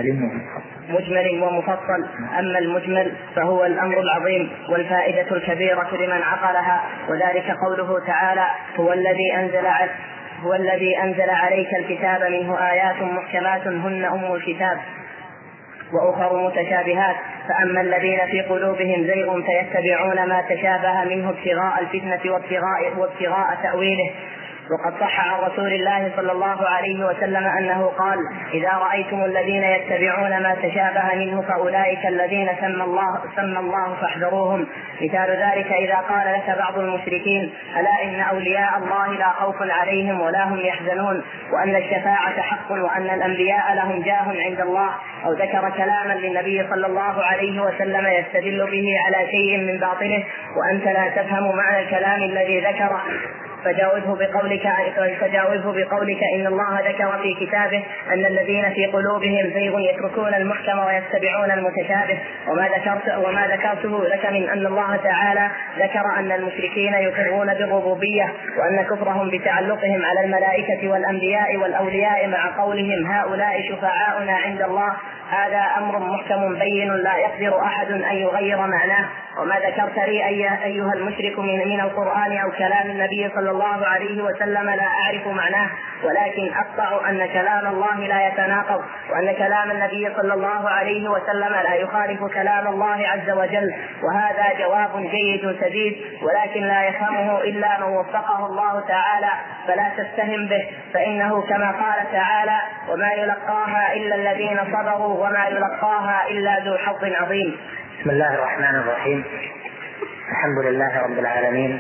مجمل ومفصل أما المجمل فهو الأمر العظيم والفائدة الكبيرة لمن عقلها، وذلك قوله تعالى: هو الذي أنزل هو الذي أنزل عليك الكتاب منه آيات محكمات هن أم الكتاب وأخر متشابهات، فأما الذين في قلوبهم زيغ فيتبعون ما تشابه منه ابتغاء الفتنة وابتغاء, وابتغاء تأويله. وقد صح عن رسول الله صلى الله عليه وسلم أنه قال: إذا رأيتم الذين يتبعون ما تشابه منه فأولئك الذين سمى الله, سمى الله فاحذروهم. مثال ذلك إذا قال لك بعض المشركين: ألا إن أولياء الله لا خوف عليهم ولا هم يحزنون، وأن الشفاعة حق، وأن الأنبياء لهم جاه عند الله، أو ذكر كلاما للنبي صلى الله عليه وسلم يستدل به على شيء من باطله، وأنت لا تفهم معنى الكلام الذي ذكره، فجاوزه بقولك فجاوزه بقولك إن الله ذكر في كتابه أن الذين في قلوبهم زيغ يتركون المحكم ويتبعون المتشابه. وما ذكرت وما ذكرته لك من أن الله تعالى ذكر أن المشركين يقرون بالربوبية، وأن كفرهم بتعلقهم على الملائكة والأنبياء والأولياء مع قولهم هؤلاء شفعاؤنا عند الله، هذا أمر محكم بين لا يقدر أحد أن يغير معناه. وما ذكرت لي أيها المشرك من القرآن أو كلام النبي صلى الله عليه وسلم لا أعرف معناه، ولكن أقطع أن كلام الله لا يتناقض، وأن كلام النبي صلى الله عليه وسلم لا يخالف كلام الله عز وجل، وهذا جواب جيد سديد، ولكن لا يفهمه إلا من وفقه الله تعالى، فلا تستهم به، فإنه كما قال تعالى: وما يلقاها إلا الذين صبروا وما يلقاها إلا ذو حظ عظيم. بسم الله الرحمن الرحيم. الحمد لله رب العالمين،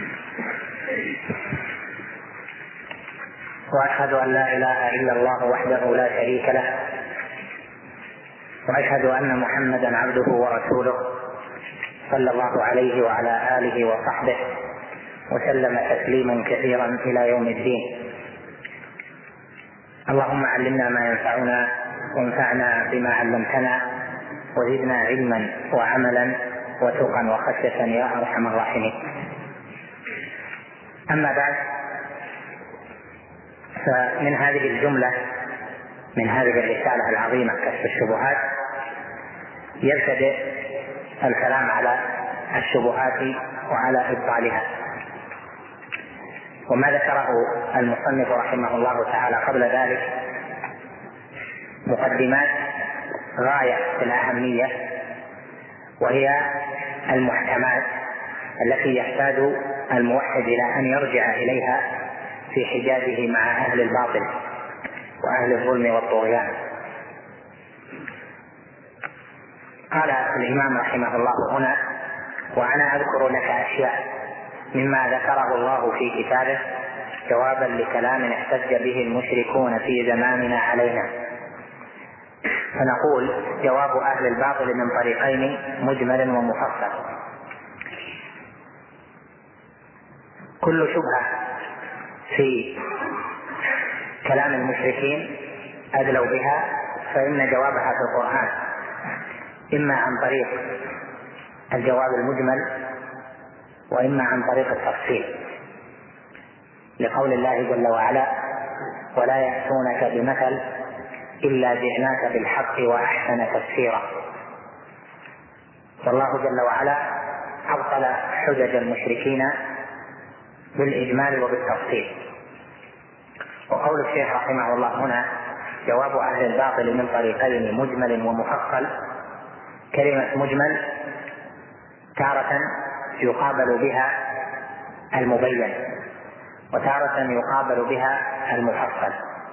وأشهد أن لا إله إلا الله وحده لا شريك له، وأشهد أن محمدا عبده ورسوله صلى الله عليه وعلى آله وصحبه وسلم تسليما كثيرا إلى يوم الدين. اللهم علمنا ما ينفعنا وانفعنا بما علمتنا وزدنا علما وعملا وتقا وخشية يا أرحم الراحمين. أما بعد، فمن هذه الجملة من هذه الرسالة العظيمة كشف الشبهات يبتدئ الكلام على الشبهات وعلى إبطالها. وما ذكره المصنف رحمه الله تعالى قبل ذلك مقدمات غاية في الأهمية، وهي المحكمات التي يحتاج الموحد إلى أن يرجع إليها في حجاجه مع أهل الباطل وأهل الظلم والطغيان. قال الإمام رحمه الله هنا: وأنا أذكر لك أشياء مما ذكره الله في كتابه جوابا لكلام احتج به المشركون في زماننا علينا. فنقول: جواب أهل الباطل من طريقين مجمل ومفصل. كل شبهة في كلام المشركين أدلوا بها فإن جوابها في القرآن إما عن طريق الجواب المجمل وإما عن طريق التفصيل، لقول الله جل وعلا: ولا يأتونك بمثل إلا جئناك بالحق وأحسن تفسيرا. والله جل وعلا أبطل حجج المشركين بالإجمال وبالتفصيل. وقول الشيخ رحمه الله هنا: جواب أهل الباطل من طريقين مجمل ومفصل، كلمة مجمل تارة يقابل بها المبين وتارة يقابل بها المفصل،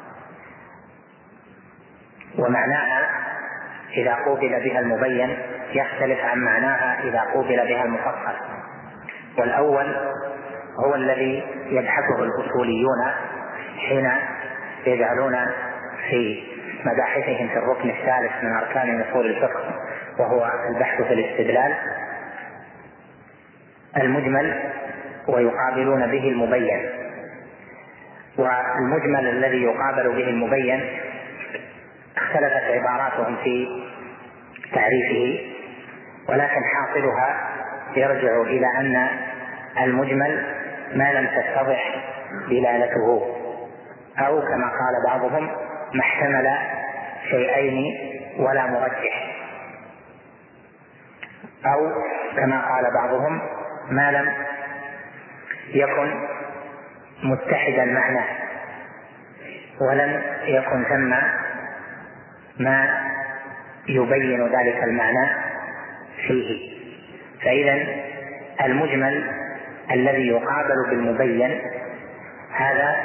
ومعناها إذا قوبل بها المبين يختلف عن معناها إذا قوبل بها المفصل. والأول هو الذي يبحثه الأصوليون حين يجعلون في مباحثهم في الركن الثالث من أركان أصول الفقه، وهو البحث في الاستدلال، المجمل ويقابلون به المبين. والمجمل الذي يقابل به المبين اختلفت عباراتهم في تعريفه، ولكن حاصلها يرجع إلى أن المجمل ما لم تتضح دلالته، أو كما قال بعضهم: ما احتمل شيئين ولا مرجح، أو كما قال بعضهم: ما لم يكن متحد المعنى ولم يكن ثم ما يبين ذلك المعنى فيه. فإذا المجمل الذي يقابل بالمبين هذا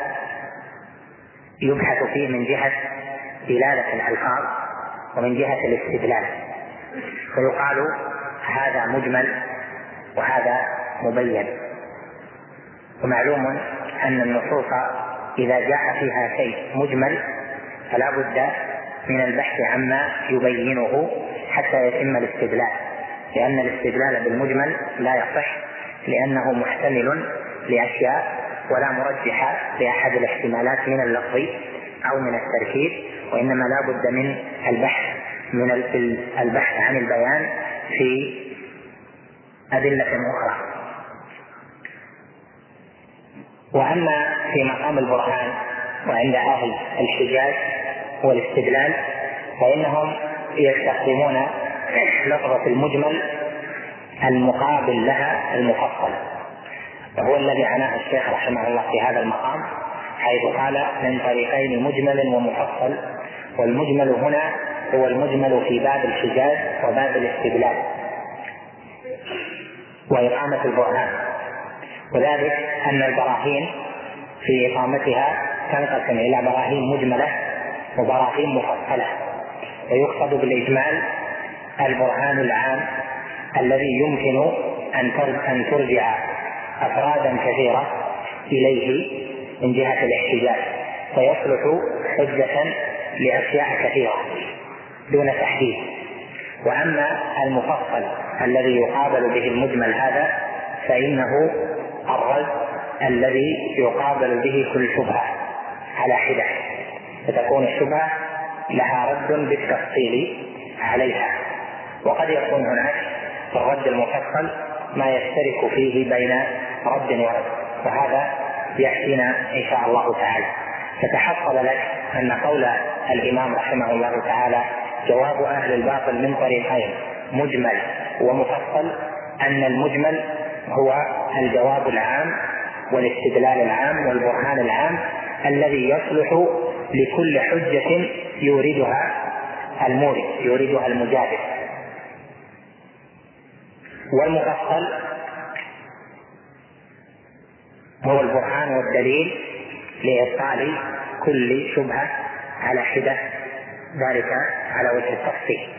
يبحث فيه من جهة دلالة الألفاظ ومن جهة الاستدلال، فيقال هذا مجمل وهذا مبين. ومعلوم أن النصوص إذا جاء فيها شيء مجمل فلا بد من البحث عما يبينه حتى يتم الاستدلال، لأن الاستدلال بالمجمل لا يصح، لأنه محتمل لأشياء ولا مرجح لأحد الاحتمالات من اللفظ أو من التركيب، وإنما لا بد من البحث من البحث عن البيان في أدلة أخرى. وأما في مقام البرهان وعند أهل الحجاج والاستدلال فإنهم يستخدمون لفظة المجمل المقابل لها المفصل، وهو الذي عناه الشيخ رحمه الله في هذا المقام، حيث قال: من طريقين مجمل ومفصل. والمجمل هنا هو المجمل في باب الحجاج وباب الاستدلال وإقامة البرهان، وذلك أن البراهين في إقامتها تنقسم إلى براهين مجملة وبراهين مفصلة. ويقصد بالإجمال البرهان العام الذي يمكن أن ترجع أفرادا كثيرة إليه من جهة الاحتجاج، فيصلح حجة لأشياء كثيرة دون تحديد. وأما المفصل الذي يقابل به المجمل هذا فإنه الرد الذي يقابل به كل شبهة على حدة، فتكون الشبهة لها رد بالتفصيل عليها. وقد يكون هناك في الرد المفصل ما يشترك فيه بين رد ورد، وهذا يأتينا إن شاء الله تعالى. فتحصل لك أن قول الإمام رحمه الله تعالى جواب أهل الباطل من طريقين مجمل ومفصل، أن المجمل هو الجواب العام والاستدلال العام والبرهان العام الذي يصلح لكل حجة يوردها المورد يوردها المجادل، والمفصل هو البرهان والدليل لإبطال كل شبهة على حدة، ذلك على وجه التفصيل.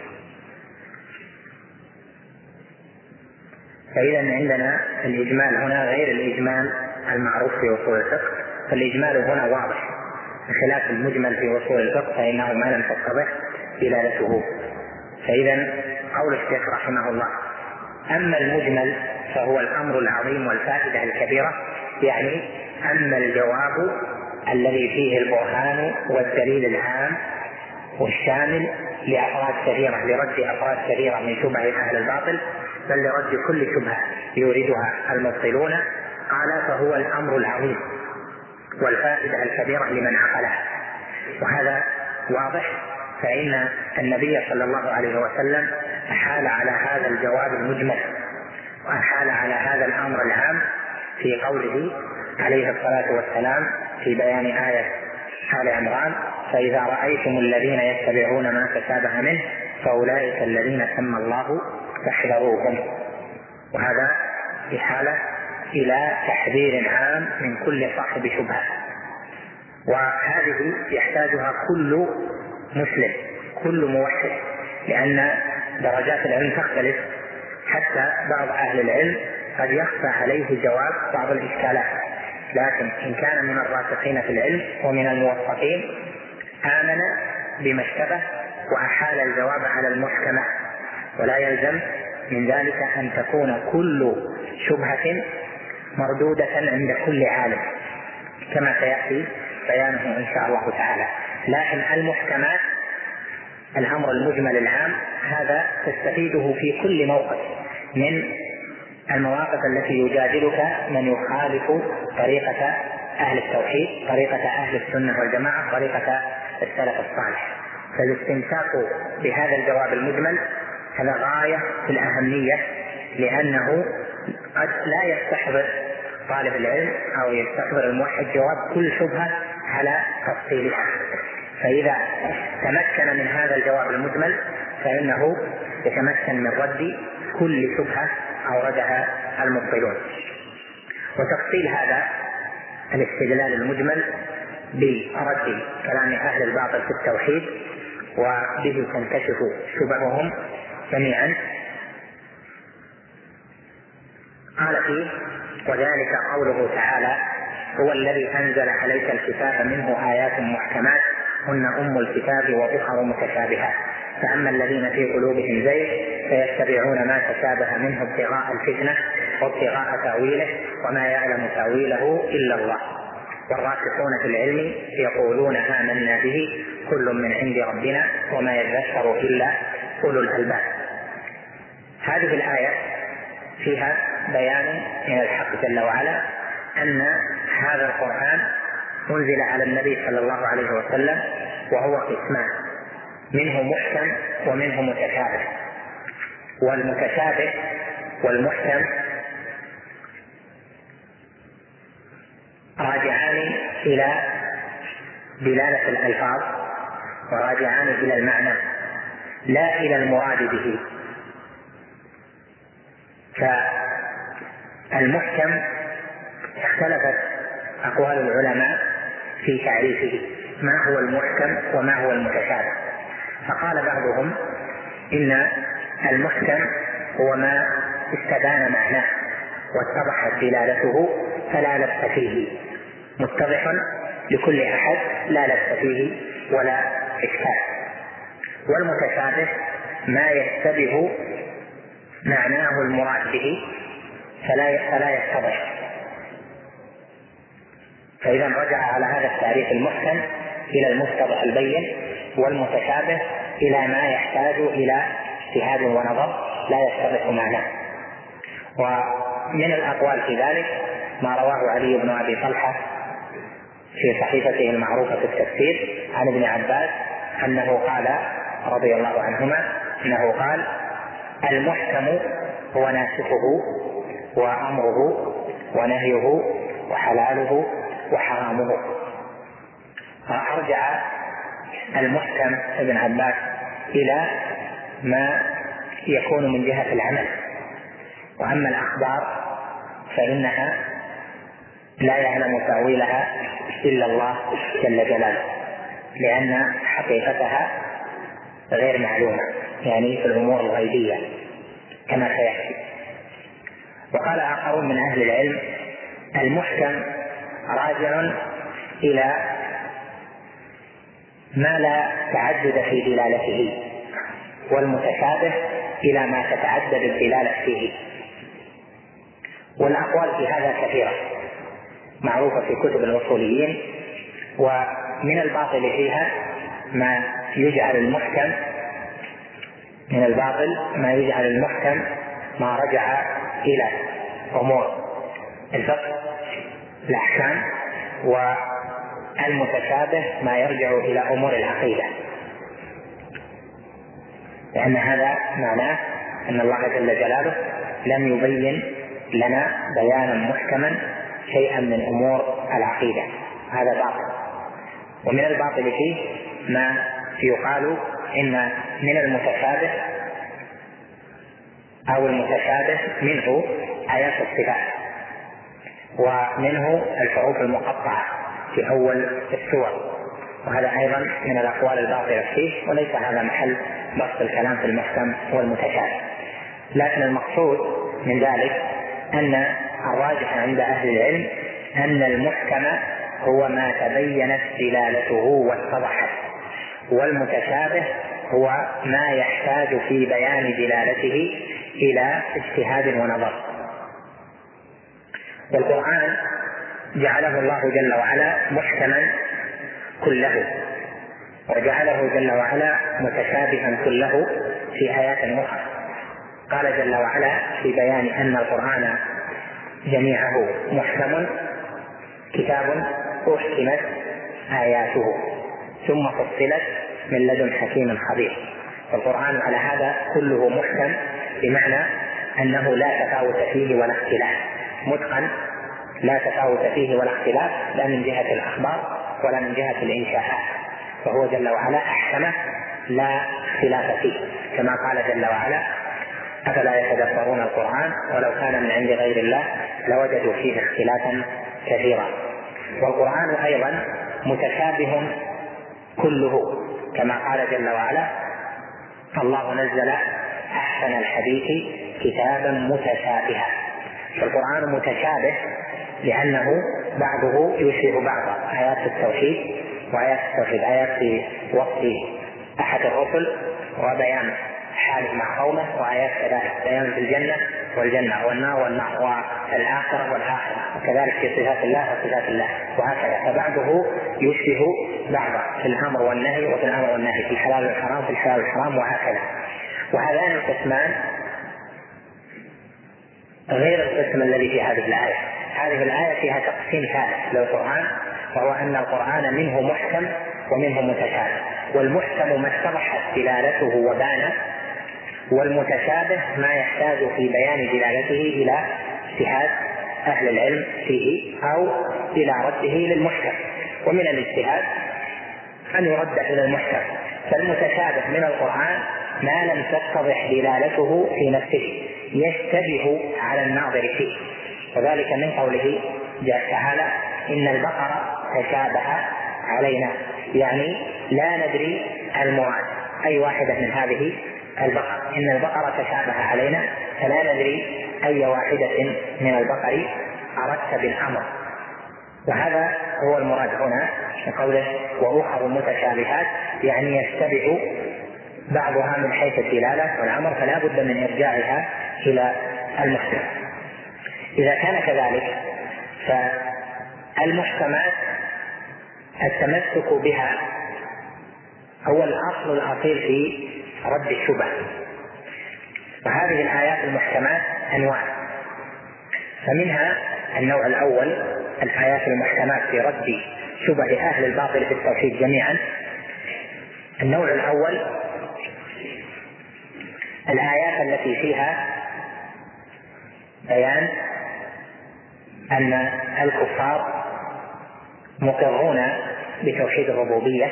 فإذا عندنا الإجمال هنا غير الإجمال المعروف في أصول الفقه، فالإجمال هنا واضح بخلاف المجمل في أصول الفقه فإنه ما لم تتضح دلالته. فإذا قول الشيخ رحمه الله أما المجمل فهو الأمر العظيم والفائدة الكبيرة، يعني أما الجواب الذي فيه البرهان والدليل العام والشامل لأفراد كثيرة لرد أفراد كثيرة من شبه أهل الباطل، بل لرد كل شبهة يريدها المبطلون، قال فهو الأمر العظيم والفائدة الكبيرة لمن عقلها. وهذا واضح، فإن النبي صلى الله عليه وسلم أحال على هذا الجواب المجمل وأحال على هذا الأمر العام في قوله عليه الصلاة والسلام في بيان آية آل عمران: فإذا رأيتم الذين يتبعون ما تشابه منه فأولئك الذين سمى الله فاحذروهم. وهذا إحالة إلى تحذير عام من كل صاحب شبهة، وهذه يحتاجها كل مسلم كل موحد، لأن درجات العلم تختلف. حتى بعض أهل العلم قد يخفى عليه جواب بعض الإشكالات، لكن إن كان من الراسخين في العلم ومن الموفقين آمن بما اشتبه وأحال الجواب على المحكمة. ولا يلزم من ذلك أن تكون كل شبهة مردودة عند كل عالم كما سيأتي بيانه إن شاء الله تعالى، لكن المحكمات الأمر المجمل العام هذا تستفيده في كل موقف من المواقف التي يجادلك من يخالف طريقة أهل التوحيد، طريقة أهل السنة والجماعة، طريقة السلف الصالح. فالاستمساك بهذا الجواب المجمل هذا غاية في الأهمية، لأنه قد لا يستحضر طالب العلم أو يستحضر الموحد جواب كل شبهة على تفصيلها، فإذا تمكن من هذا الجواب المجمل فإنه يتمكن من رد كل شبهة أوردها المبطلون. وتفصيل هذا الاستدلال المجمل برد كلام أهل الباطل في التوحيد وبه تنكشف شبههم جميعا. قال فيه: وذلك قوله تعالى: هو الذي أنزل عليك الكتاب منه آيات محكمات هن أم الكتاب وأخر متشابهات فأما الذين في قلوبهم زيغ فيتبعون ما تشابه منه ابتغاء الفتنة وابتغاء تأويله وما يعلم تأويله إلا الله والراسخون في العلم يقولون آمنا به كل من عند ربنا وما يذكر إلا أولو الألباب. هذه الآية فيها بيان من الحق جل وعلا أن هذا القرآن أنزل على النبي صلى الله عليه وسلم وهو قسمان، منه محكم ومنه متشابه. والمتشابه والمحكم راجعان إلى دلالة الألفاظ وراجعان إلى المعنى لا إلى المراد به. فالمحكم اختلفت أقوال العلماء في تعريفه، ما هو المحكم وما هو المتشابه. فقال بعضهم إن المحكم هو ما استبان معناه واتضحت دلالته فلا لبس فيه، متضح لكل أحد لا لبس فيه ولا إشكال. والمتشابه ما يشتبه معناه المراد به فلا فلا يتضح. فإذا رجع على هذا التعريف المحكم إلى المتضح البين، والمتشابه إلى ما يحتاج إلى اجتهاد ونظر لا يتضح معناه. ومن الأقوال في ذلك ما رواه علي بن أبي طلحة في صحيفته المعروفة في التفسير عن ابن عباس أنه قال رضي الله عنهما أنه قال: المحكم هو ناسخه وأمره ونهيه وحلاله وحرامه. فأرجع المحكم ابن عباس إلى ما يكون من جهة العمل، وأما الأخبار فإنها لا يعلم تأويلها إلا الله جل جلاله، لأن حقيقتها غير معلومة، يعني في الأمور الغيبية كما سيأتي. وقال آخرون من أهل العلم: المحكم راجع إلى ما لا تعدد في دلالته، والمتشابه إلى ما تتعدد الدلالة فيه. والأقوال في هذا كثيرة معروفة في كتب الأصوليين، ومن الباطل فيها ما يجعل المحكم من الباطل ما يجعل المحكم ما رجع إلى أمور الفقه الأحكام، والمتشابه ما يرجع إلى أمور العقيدة، لأن هذا معناه أن الله جل جلاله لم يبين لنا بيانا محكما شيئا من أمور العقيدة، هذا باطل. ومن الباطل فيه ما يقال إن من المتشابه أو المتشابه منه آيات الصفات، ومنه الحروف المقطعة في أول السور، وهذا أيضا من الأقوال الباطلة فيه، وليس هذا محل بسط الكلام في المحكم والمتشابه. لكن المقصود من ذلك أن الراجح عند أهل العلم أن المحكم هو ما تبينت دلالته واتضحت، والمتشابه هو ما يحتاج في بيان دلالته إلى اجتهاد ونظر. والقرآن جعله الله جل وعلا محكما كله، وجعله جل وعلا متشابها كله في آيات أخرى. قال جل وعلا في بيان أن القرآن جميعه محكم: كتاب أحكمت آياته ثم فصلت من لدن حكيم خبير. القرآن على هذا كله محكم، بمعنى أنه لا تفاوت فيه ولا اختلاف، متقن لا تفاوت فيه ولا اختلاف، لا من جهة الأخبار ولا من جهة الإنشاءات، فهو جل وعلا أحكمه لا اختلاف فيه، كما قال جل وعلا: أفلا يتدبرون القرآن ولو كان من عند غير الله لوجدوا فيه اختلافا كثيرا. والقرآن أيضا متشابه كله، كما قال جل وعلا: الله نزل أحسن الحديث كتابا متشابها. فالقرآن متشابه لأنه بعضه يشبه بعضا، آيات التوحيد وآيات التوحيد، آيات في وصف أحد الرسل وبيان حاله مع قومه، وآيات كذلك بيان في الجنة والجنة والنار والنار والآخرة والآخرة، وكذلك في صفات الله وصفات الله، وهكذا. فبعضه يشبه بعضا في الأمر والنهي، وفي الأمر والنهي في الحلال والحرام، في الحلال والحرام، وهكذا. وهذان القسمان غير القسم الذي في هذه الآية. هذه الآية فيها تقسيم ثالث للقرآن، وهو أن القرآن منه محكم ومنه متشابه، والمحكم ما اتضحت دلالته وبان، والمتشابه ما يحتاج في بيان دلالته إلى اجتهاد أهل العلم فيه أو إلى رده للمحكم. ومن الاجتهاد أن يرد إلى المحكم. فالمتشابه من القرآن ما لم تتضح دلالته في نفسه، يشتبه على الناظر فيه، وذلك من قوله جل تعالى: إن البقرة تشابه علينا، يعني لا ندري المراد أي واحدة من هذه البقر. إن البقرة تشابه علينا، فلا ندري أي واحدة من البقر أردت بالأمر. وهذا هو المراد هنا في قوله وأخر متشابهات، يعني يشتبه بعضها من حيث الدلالة والأمر، فلا بد من إرجاعها إلى المحكم. إذا كان كذلك فالمحكمات التمسك بها هو الأصل الأصيل في رد الشبه. وهذه الآيات المحكمات أنواع، فمنها النوع الأول الآيات المحكمات في رد شبه أهل الباطل في التوحيد جميعا. النوع الأول الآيات التي فيها بيان أن الكفار مقرون بتوحيد الربوبية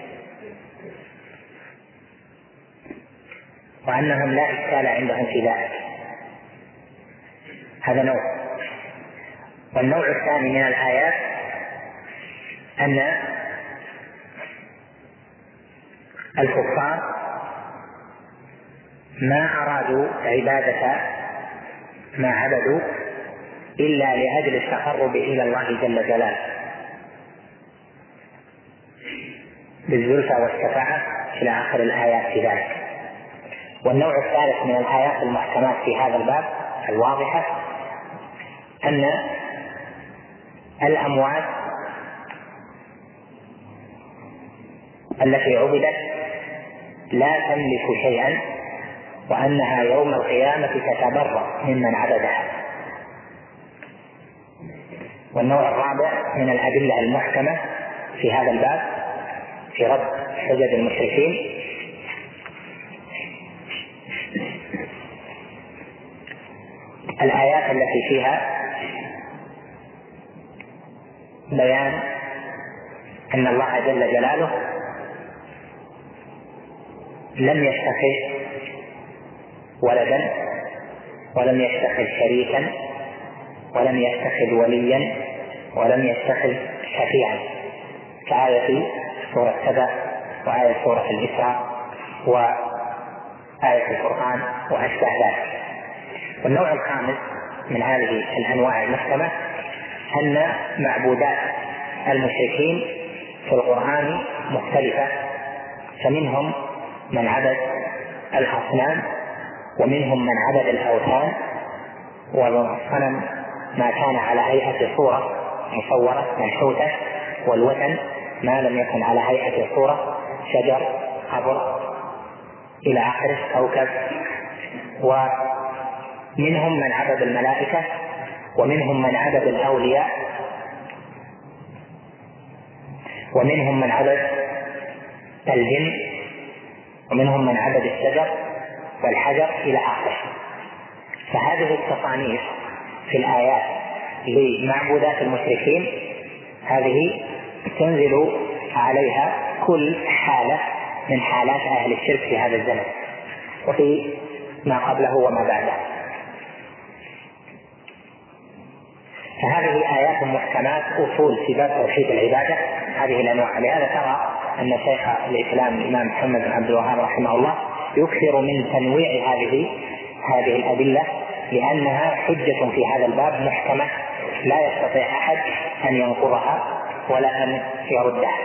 وأنهم لا إشكال عندهم في ذلك، هذا نوع. والنوع الثاني من الآيات أن الكفار ما أرادوا عبادة ما عبدوا إلا لأجل التقرب إلى الله جل جلاله بالزلفى والشفاعة إلى آخر الآيات في ذلك. والنوع الثالث من الآيات المحكمات في هذا الباب الواضحة أن الأموات التي عبدت لا تملك شيئا وأنها يوم القيامة تتبرأ ممن عبدها. والنوع الرابع من الأدلة المحكمة في هذا الباب في رد حجج المشركين الآيات التي فيها بيان أن الله جل جلاله لم يتخذ ولدا ولم يتخذ شريكا ولم يتخذ وليا ولم يتخذ شفيعا كآية سورة سبأ وآية سورة الإسراء وآية القرآن وأشبه ذلك. والنوع الخامس من هذه الأنواع المحكمة أن معبودات المشركين في القرآن مختلفة، فمنهم من عبد الأصنام ومنهم من عبد الأوثان والصنم ما كان على هيئة صورة مصورة منحوتة، والوثن ما لم يكن على هيئة صورة شجر قبر إلى آخره كوكب. ومنهم من عبد الملائكة ومنهم من عبد الأولياء ومنهم من عبد الجن ومنهم من عبد الشجر والحجر إلى آخره. فهذه التصانيف في الآيات لمعبودات المشركين هذه تنزل عليها كل حالة من حالات أهل الشرك في هذا الزمن وفي ما قبله وما بعده. فهذه آيات محكمات أصول في باب توحيد العبادة هذه الأنواع. لهذا ترى أن شيخ الإسلام الإمام محمد بن عبد الوهاب رحمه الله يكثر من تنويع هذه هذه الأدلة لأنها حجة في هذا الباب محكمة لا يستطيع أحد أن ينقضها ولا أن يردها.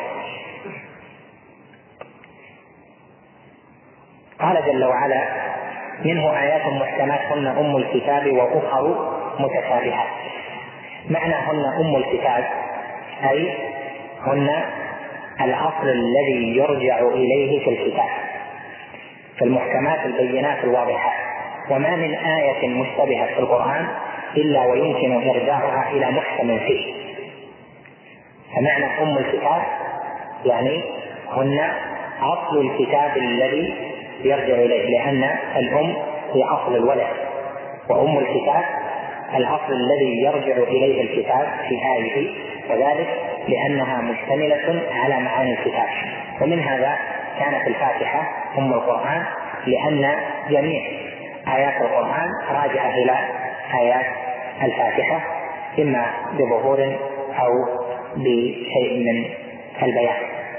قال جل وعلا: منه آيات محكمات هن أم الكتاب وأخر متشابهات. معنى هن أم الكتاب أي هن الأصل الذي يرجع إليه في الكتاب، في المحكمات البينات الواضحات. وما من آية مشتبهة في القرآن إلا ويمكن إرجاعها إلى محكم فيه. فمعنى أم الكتاب يعني هن أصل الكتاب الذي يرجع إليه، لأن الأم هي أصل الولد، وأم الكتاب الأصل الذي يرجع إليه الكتاب في آيه، وذلك لأنها مشتملة على معاني الكتاب. ومن هذا كانت الفاتحة أم القرآن، لأن جميع آيات القرآن راجعة إلى آيات الفاتحة إما بظهور أو بشيء من البيان.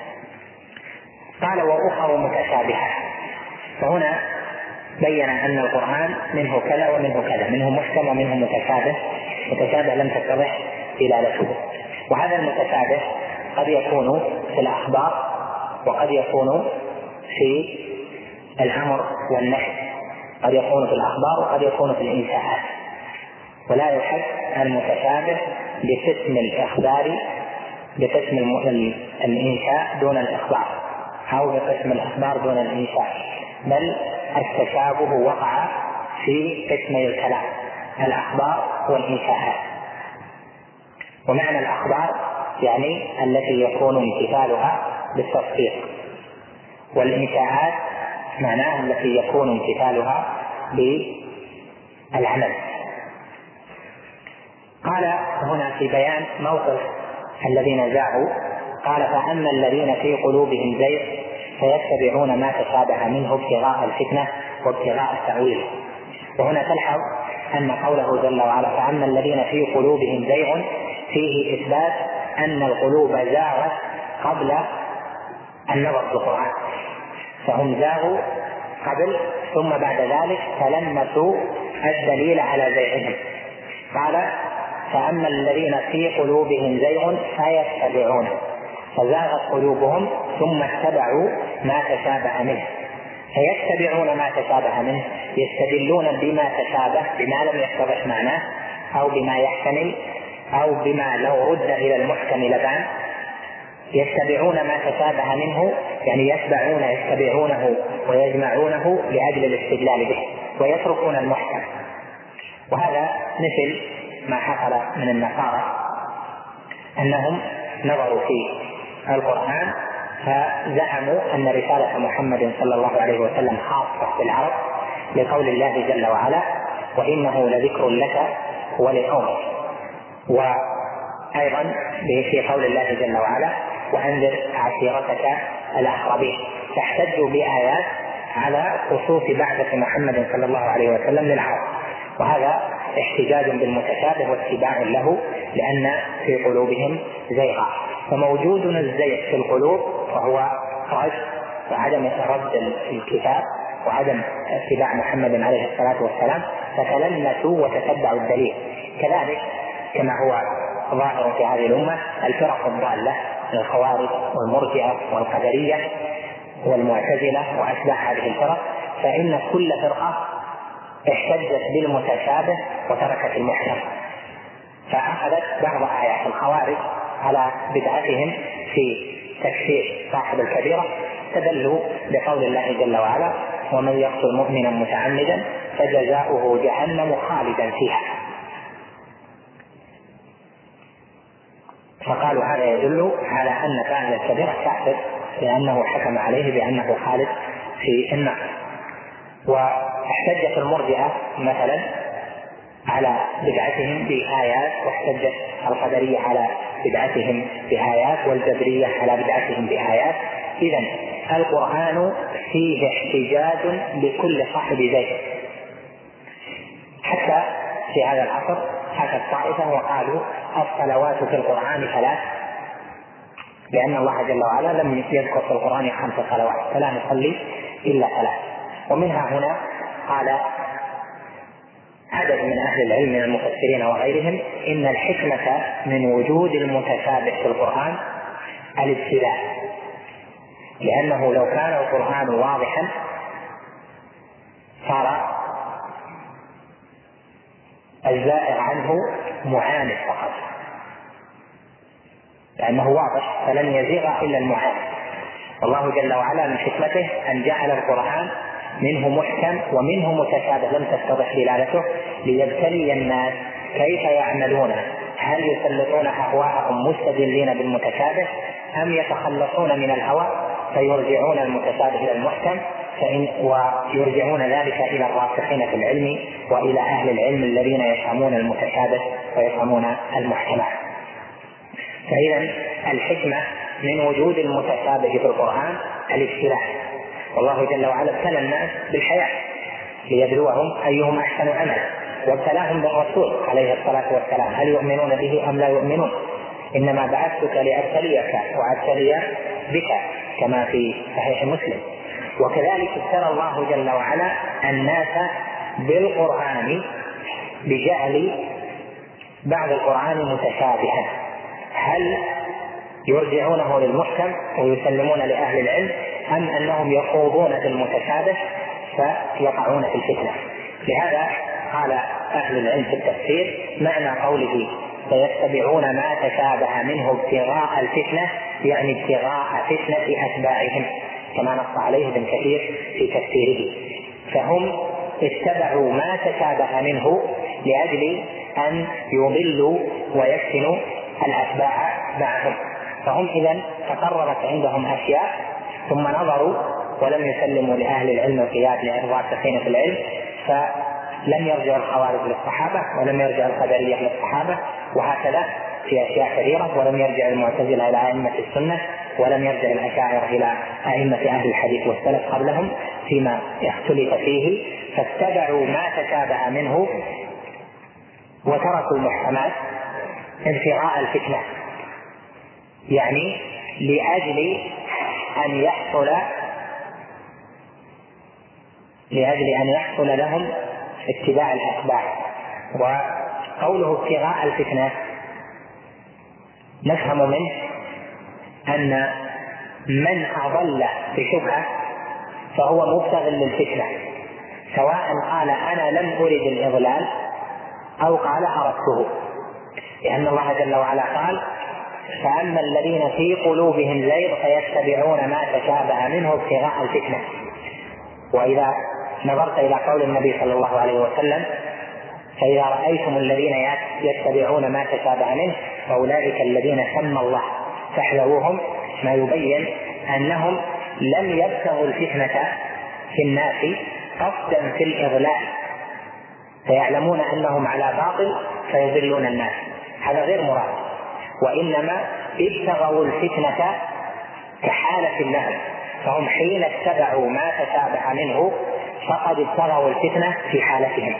قال: وأخر متشابهات. فهنا بين أن القرآن منه كذا ومنه كذا، منه محكم ومنه متشابه. متشابه لم تتضح دلالته. وهذا المتشابه قد يكون في الأخبار وقد يكون في الأمر والنهي، قد يكون في الأخبار وقد يكون في الإنشاءات. ولا يحد المتشابه بقسم الإخبار بقسم الإنشاء دون الإخبار أو بقسم الإخبار دون الإنشاء، بل التشابه وقع في قسمي الكلام الأخبار والإنشاءات. ومعنى الأخبار يعني التي يكون امتثالها بالتصديق، والإنشاءات معناها التي يكون امتثالها بالعمل. قال هنا في بيان موقف الذين زاغوا، قال فأما الذين في قلوبهم زيغ فيتبعون ما تشابه منه ابتغاء الفتنة وابتغاء التأويل. وهنا تلحظ أن قوله جل وعلا فأما الذين في قلوبهم زيغ فيه إثبات أن القلوب زاغت قبل النظر في القرآن، فهم زاغوا قبل ثم بعد ذلك تلمسوا الدليل على زيغهم. قال فأما الذين في قلوبهم زيغ فيتبعون، فزاغت قلوبهم ثم اتبعوا ما تشابه منه. فيتبعون ما تشابه منه يستدلون بما تشابه بما لم يتضح معناه أو بما يحتمل أو بما لو رد إلى المحكم لبان. يتبعون ما تشابه منه يعني يتبعون يتبعونه ويجمعونه لأجل الاستدلال به ويتركون المحكم. وهذا مثل ما حصل من النصارى أنهم نظروا في القرآن فزعموا أن رسالة محمد صلى الله عليه وسلم خاصة بالعرب لقول الله جل وعلا وإنه لذكر لك ولقومك، وأيضا في قول الله جل وعلا وأنذر عشيرتك الأقربين، فاحتجوا بآيات على خصوص بعثة محمد صلى الله عليه وسلم للعرب. وهذا احتجاج بالمتشابه واتباع له لأن في قلوبهم زيغا. فموجود الزيغ في القلوب وهو رد وعدم رد الكتاب وعدم اتباع محمد عليه الصلاة والسلام، فتلمسوا وتتبعوا الدليل. كذلك كما هو ظاهر في هذه الأمة الفرق الضالة الخوارج والمرجئة والقدرية والمعتزلة وأتباع هذه الفرق، فإن كل فرقة احتجت بالمتشابه وتركت المحكم، فأخذت بعض آيات الخوارج على بدعتهم في تكفير صاحب الكبيرة، استدلوا بقول الله جل وعلا ومن يقتل مؤمنا متعمدا فجزاؤه جهنم خالدا فيها، فقالوا هذا يدل على أن فاعل الكبيرة كافر لأنه حكم عليه بأنه خالد في النار. واحتجت المرجئة مثلا على بدعتهم بآيات، واحتجت القدرية على بدعتهم بآيات، والجبرية على بدعتهم بآيات. إذن القرآن فيه احتجاج لكل صاحب زيغ. حتى في هذا العصر حكت طائفة وقالوا الصلوات في القرآن ثلاث، لأن الله جل وعلا لم يذكر في القرآن خمس صلوات فلا نصلي إلا ثلاث. ومنها هنا قال عدد من أهل العلم من المفسرين وغيرهم إن الحكمة من وجود المتشابه في القرآن الابتلاء، لأنه لو كان القرآن واضحا صار الزائر عنه معاند فقط، لأنه واضح فلن يزيغ إلا المعاند. والله جل وعلا من حكمته أن جعل القرآن منه محكم ومنه متشابه لم تتضح دلالته ليبتلي الناس كيف يعملون، هل يسلطون أهواءهم مستدلين بالمتشابه أم يتخلصون من الهوى فيرجعون المتشابه إلى المحكم، فإن ويرجعون ذلك إلى الراسخين في العلم وإلى أهل العلم الذين يفهمون المتشابه ويفهمون المحكمات. فإذا الحكمة من وجود المتشابه في القرآن الابتلاء، والله جل وعلا ابتلى الناس بالحياة ليبلوهم أيهم أحسن عملا، وابتلاهم بالرسول عليه الصلاة والسلام هل يؤمنون به أم لا يؤمنون، إنما بعثتك لأبتليك وأبتلي بك كما في صحيح مسلم. وكذلك ابتلى الله جل وعلا الناس بالقرآن بجعل بعض القرآن متشابها، هل يرجعونه للمحكم ويسلمون لأهل العلم أم أنهم يخوضون في المتشابه فيقعون في الفتنة. لهذا قال أهل العلم في التفسير معنى قوله فيتبعون ما تشابه منه ابتغاء الفتنة، يعني ابتغاء فتنة أتباعهم، كما نص عليه ابن كثير في تفسيره. فهم اتبعوا ما تشابه منه لأجل أن يضلوا ويفتنوا الأتباع معهم. فهم إذن تقررت عندهم أشياء ثم نظروا ولم يسلموا لأهل العلم القياد لإرضاء سفينة العلم، فلم يرجع الخوارج للصحابة ولم يرجع القدرية للصحابة، وهكذا في أشياء كثيرة. ولم يرجع المعتزلة إلى أئمة السنة، ولم يرجع الأشاعرة إلى أئمة أهل الحديث والسلف قبلهم فيما اختلف فيه، فاتبعوا ما تشابه منه وتركوا المحكمات ابتغاء الفتنة، يعني لأجل أن يحصل لأجل أن يحصل لهم اتباع الأتباع. وقوله ابتغاء الفتنة نفهم منه أن من أضل بشبهة فهو مبتغ للفتنة، سواء قال أنا لم أرد الإضلال أو قال أردته، لأن الله جل وعلا قال فأما الذين في قلوبهم زيغ فيتبعون ما تشابه منه ابتغاء الفتنة. وإذا نظرت إلى قول النبي صلى الله عليه وسلم فإذا رأيتم الذين يتبعون ما تشابه منه فأولئك الذين سمى الله فاحذروهم، ما يبين أنهم لم يبتغوا الفتنة في الناس قصدا في الإضلال، فيعلمون أنهم على باطل فيضلون الناس، هذا غير مراد، وإنما ابتغوا الفتنة كحالة الناس، فهم حين اتبعوا ما تشابه منه فقد ابتغوا الفتنة في حالتهم،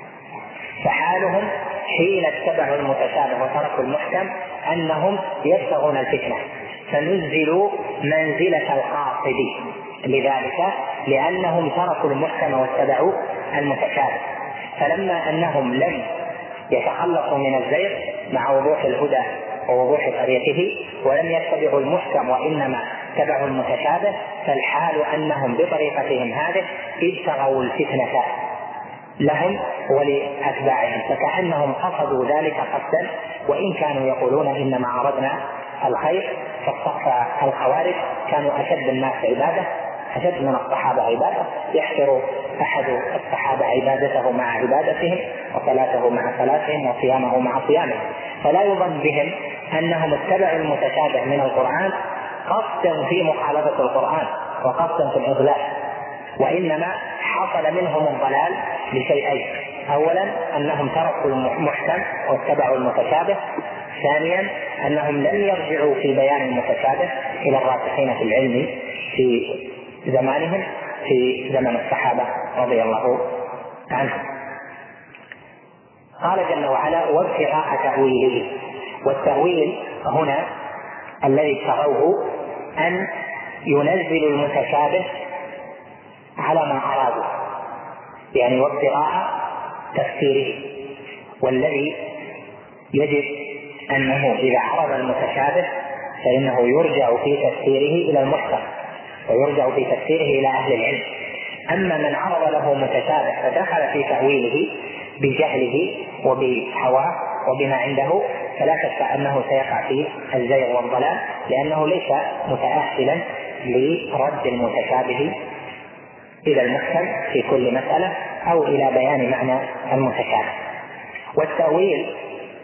فحالهم حين اتبعوا المتشابه وتركوا المحكم أنهم يبتغون الفتنة، فنزلوا منزلة القاصد لذلك لأنهم تركوا المحكم واتبعوا المتشابه. فلما أنهم لم يتخلصوا من الزيغ مع وضوح الهدى ووضوح طريقه ولم يتبعوا المحكم وإنما اتبعوا المتشابه، فالحال أنهم بطريقتهم هذه ابتغوا الفتنة لهم ولأتباعهم، فكأنهم قصدوا ذلك قصدا وإن كانوا يقولون إنما أردنا الخير. فالخوارج كانوا أشد الناس عبادة، أشد من الصحابة عبادة، يحشر أحد الصحابة عبادته مع عبادتهم وصلاته مع صلاتهم وصيامه مع صيامهم، فلا يظن بهم أنهم اتبعوا المتشابه من القرآن قصدا في مخالفة القرآن وقصدا في الإضلال، وإنما حصل منهم الضلال لشيئين: أولا أنهم تركوا المحكم واتبعوا المتشابه، ثانيا أنهم لم يرجعوا في بيان المتشابه إلى الراسخين في العلم في زمانهم في زمن الصحابة رضي الله عنهم. قال جل وعلا: وابتغاء تأويله. والتأويل هنا الذي ابتغوه أن ينزل المتشابه على ما أرادوا، يعني وابتغاء تفسيره، والذي يجب أنه إذا عرض المتشابه فإنه يرجع في تفسيره إلى المحكم ويرجع في تفسيره إلى أهل العلم. أما من عرض له متشابه فدخل في تأويله بجهله وبهواه وبما عنده فلا شك أنه سيقع في الزيغ والضلال، لأنه ليس متأهلا لرد المتشابه إلى المحكم في كل مسألة أو إلى بيان معنى المتشابه. والتأويل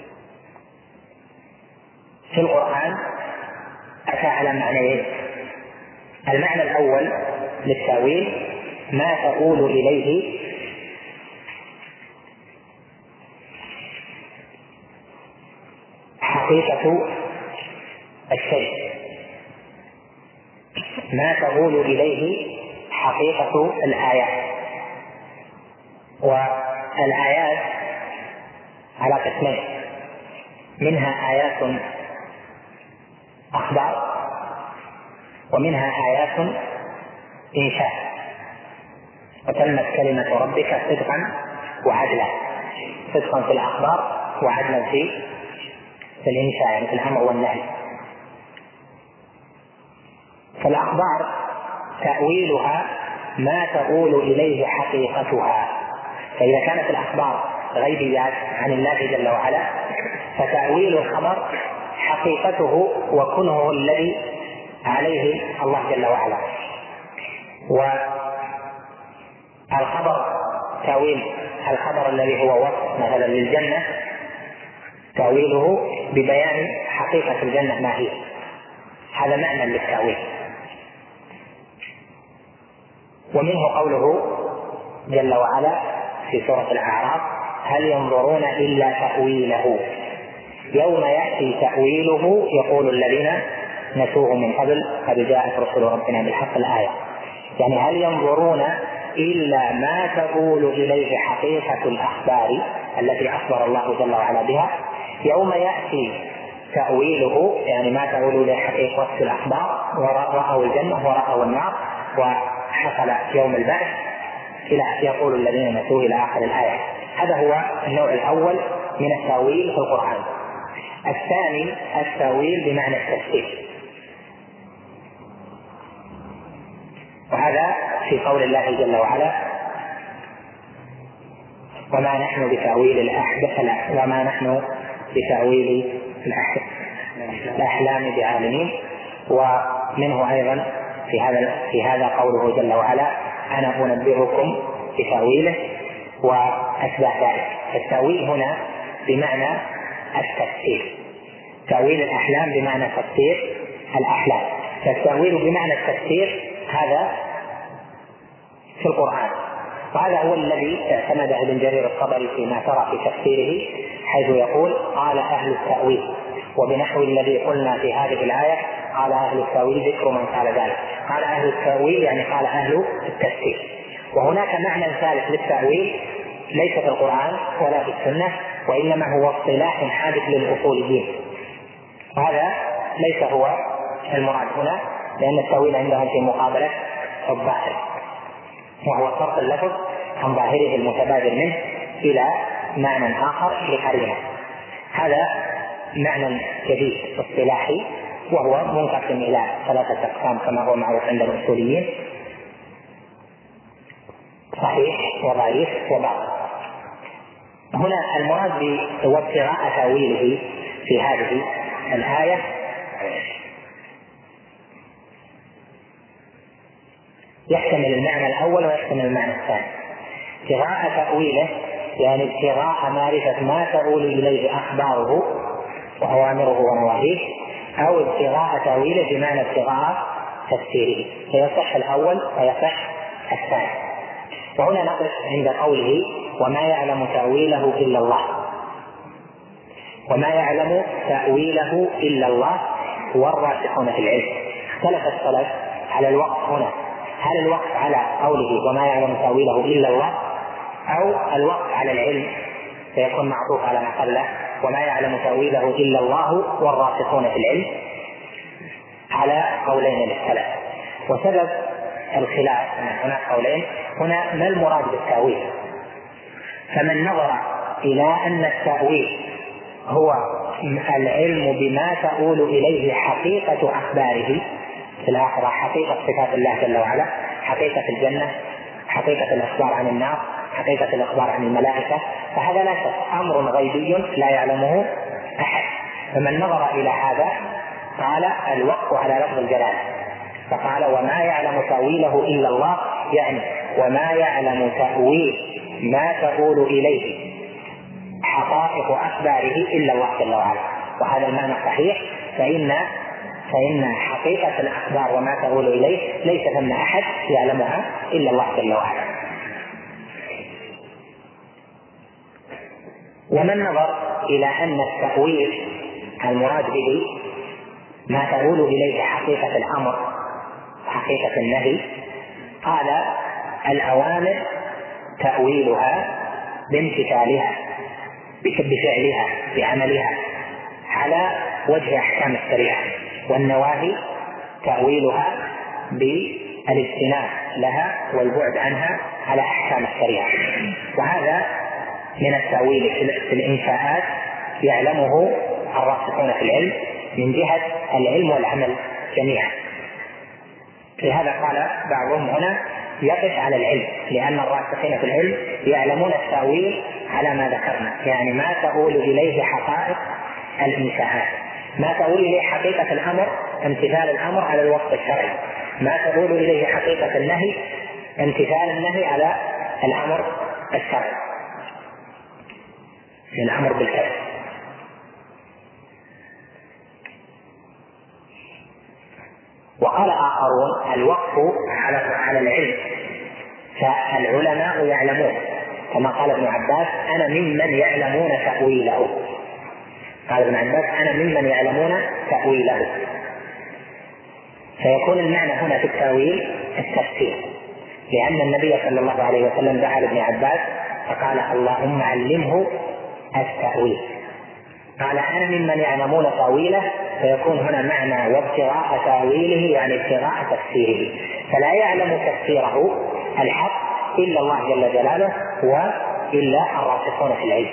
في القرآن أتى على معنيين: المعنى الأول للتأويل ما تؤول إليه حقيقة الشيء، ما تؤول إليه حقيقة الآيات. والآيات على قسمين: منها آيات أخبار ومنها آيات إنشاء. وتمت كلمة ربك صدقا وعدلا، صدقا في الأخبار وعدلا في في الإنشاء، يعني في الأمر والنهي. فالأخبار تأويلها ما تؤول إليه حقيقتها، فإذا كانت الأخبار غيبيات عن الله جل وعلا، فتأويل الخبر حقيقته وكنه الذي عليه الله جل وعلا. والخبر تأويل الخبر الذي هو وصف مثلا للجنة تأويله ببيان حقيقة الجنة ما هي، هذا معنى للتأويل. ومنه قوله جل وعلا في سورة الأعراف: هل ينظرون إلا تأويله يوم يأتي تأويله يقول الذين نسوه من قبل قد جاءت رسل ربنا بالحق. الآية يعني هل ينظرون إلا ما تقول إليه حقيقة الأخبار التي أخبر الله جل وعلا بها يوم يأتي تأويله، يعني ما تقول إليه حقيقة الأخبار، ورأوا الجنة ورأوا النار وحصل يوم البعث إلى يقول الذين نسوه إلى آخر الآية. هذا هو النوع الأول من التأويل في القرآن. الثاني التأويل بمعنى التفسير، وهذا في قول الله جل وعلا: وما نحن بتأويل الأحداث وما نحن بتأويل الأحلام بعالمين. ومنه أيضا في هذا في هذا قوله جل وعلا: أنا أنبئكم بتأويله وأشباه ذلك. التأويل هنا بمعنى التفسير، تأويل الأحلام بمعنى تفسير الأحلام. فالتأويل بمعنى التفسير هذا في القرآن، وهذا هو الذي اعتمد ابن جرير الطبري فيما ترى في تفسيره، حيث يقول: قال أهل التأويل، وبنحو الذي قلنا في هذه الآية قال أهل التأويل ذكر من قال ذلك. قال أهل التأويل يعني قال أهل التفسير. وهناك معنى ثالث للتأويل ليس في القرآن ولا في السنة، وإنما هو اصطلاح حادث للأصوليين، وهذا ليس هو المراد هنا، لأن التأويل عندهم في مقابلة الظاهر، وهو صرف اللفظ عن ظاهره المتبادر منه إلى معنى آخر لقرينه. هذا معنى جديد اصطلاحي، وهو منقسم إلى ثلاثة أقسام كما هو معروف عند الأصوليين: صحيح وضعيف وباطل. هنا المراد بوابتغاء تأويله في هذه الآية يحتمل المعنى الأول ويحتمل المعنى الثاني. ابتغاء تأويله يعني ابتغاء معرفة ما تؤول إليه أخباره وأوامره ونواهيه، أو ابتغاء تأويله بمعنى ابتغاء تفسيره، فيصح الأول ويصح الثاني. وهنا نقف عند قوله: وما يعلم تأويله إلا الله. وما يعلم تأويله إلا الله والراسخون في العلم. اختلف السلف على الوقف هنا، هل الوقف على قوله وما يعلم تأويله إلا الله، أو الوقف على العلم فيكون معطوف على ما قبله وما يعلم تأويله إلا الله والراسخون في العلم، على قولين للسلف. وسبب الخلاف من هناك قولين هنا ما المراد بالتأويل. فمن نظر إلى أن التأويل هو العلم بما تؤول إليه حقيقة أخباره في الآخرة، حقيقة صفات الله جل وعلا، حقيقة الجنة، حقيقة الإخبار عن النار، حقيقة الإخبار عن الملائكة، فهذا لا شك أمر غيبي لا يعلمه أحد. فمن نظر إلى هذا قال الوقف على لفظ الجلالة، فقال وما يعلم تأويله إلا الله، يعني وما يعلم تأويل ما تقول إليه حقائق أخباره إلا الله جل وعلا. وهذا المعنى صحيح، فإن فإن حقيقة الأخبار وما تقول إليه ليس ثم أحد يعلمها إلا الله جل وعلا. ومن نظر إلى أن التأويل المراد به ما تقول إليه حقيقة الأمر حقيقة النهي، قال الأوامر تأويلها بامتثالها بفعلها بعملها على وجه أحكام الشريعة، والنواهي تأويلها بالاجتناب لها والبعد عنها على أحكام الشريعة. وهذا من التأويل في الإنشاءات يعلمه الراسخون في العلم من جهة العلم والعمل جميعا. لهذا قال بعضهم هنا يقف على العلم، لأن الراسخين في العلم يعلمون التأويل على ما ذكرنا، يعني ما تؤول إليه حقائق الإنشاءات، ما تؤول إليه حقيقة الأمر امتثال الأمر على الوصف الشرعي، ما تؤول إليه حقيقة النهي امتثال النهي على الأمر الشرعي، الأمر بالكذب. وقال آخرون الوقف على على العلم، فالعلماء يعلمون، كما قال ابن عباس أنا ممن يعلمون تأويله، قال ابن عباس أنا ممن يعلمون تأويله، فيكون المعنى هنا في التأويل التفسير، لأن النبي صلى الله عليه وسلم دعا لابن عباس فقال اللهم علمه التأويل، قال أنا ممن يعلمون تأويله، فيكون هنا معنى وابتغاء تأويله يعني ابتغاء تفسيره، فلا يعلم تفسيره الحق إلا الله جل جلاله وإلا الراسخون في العلم.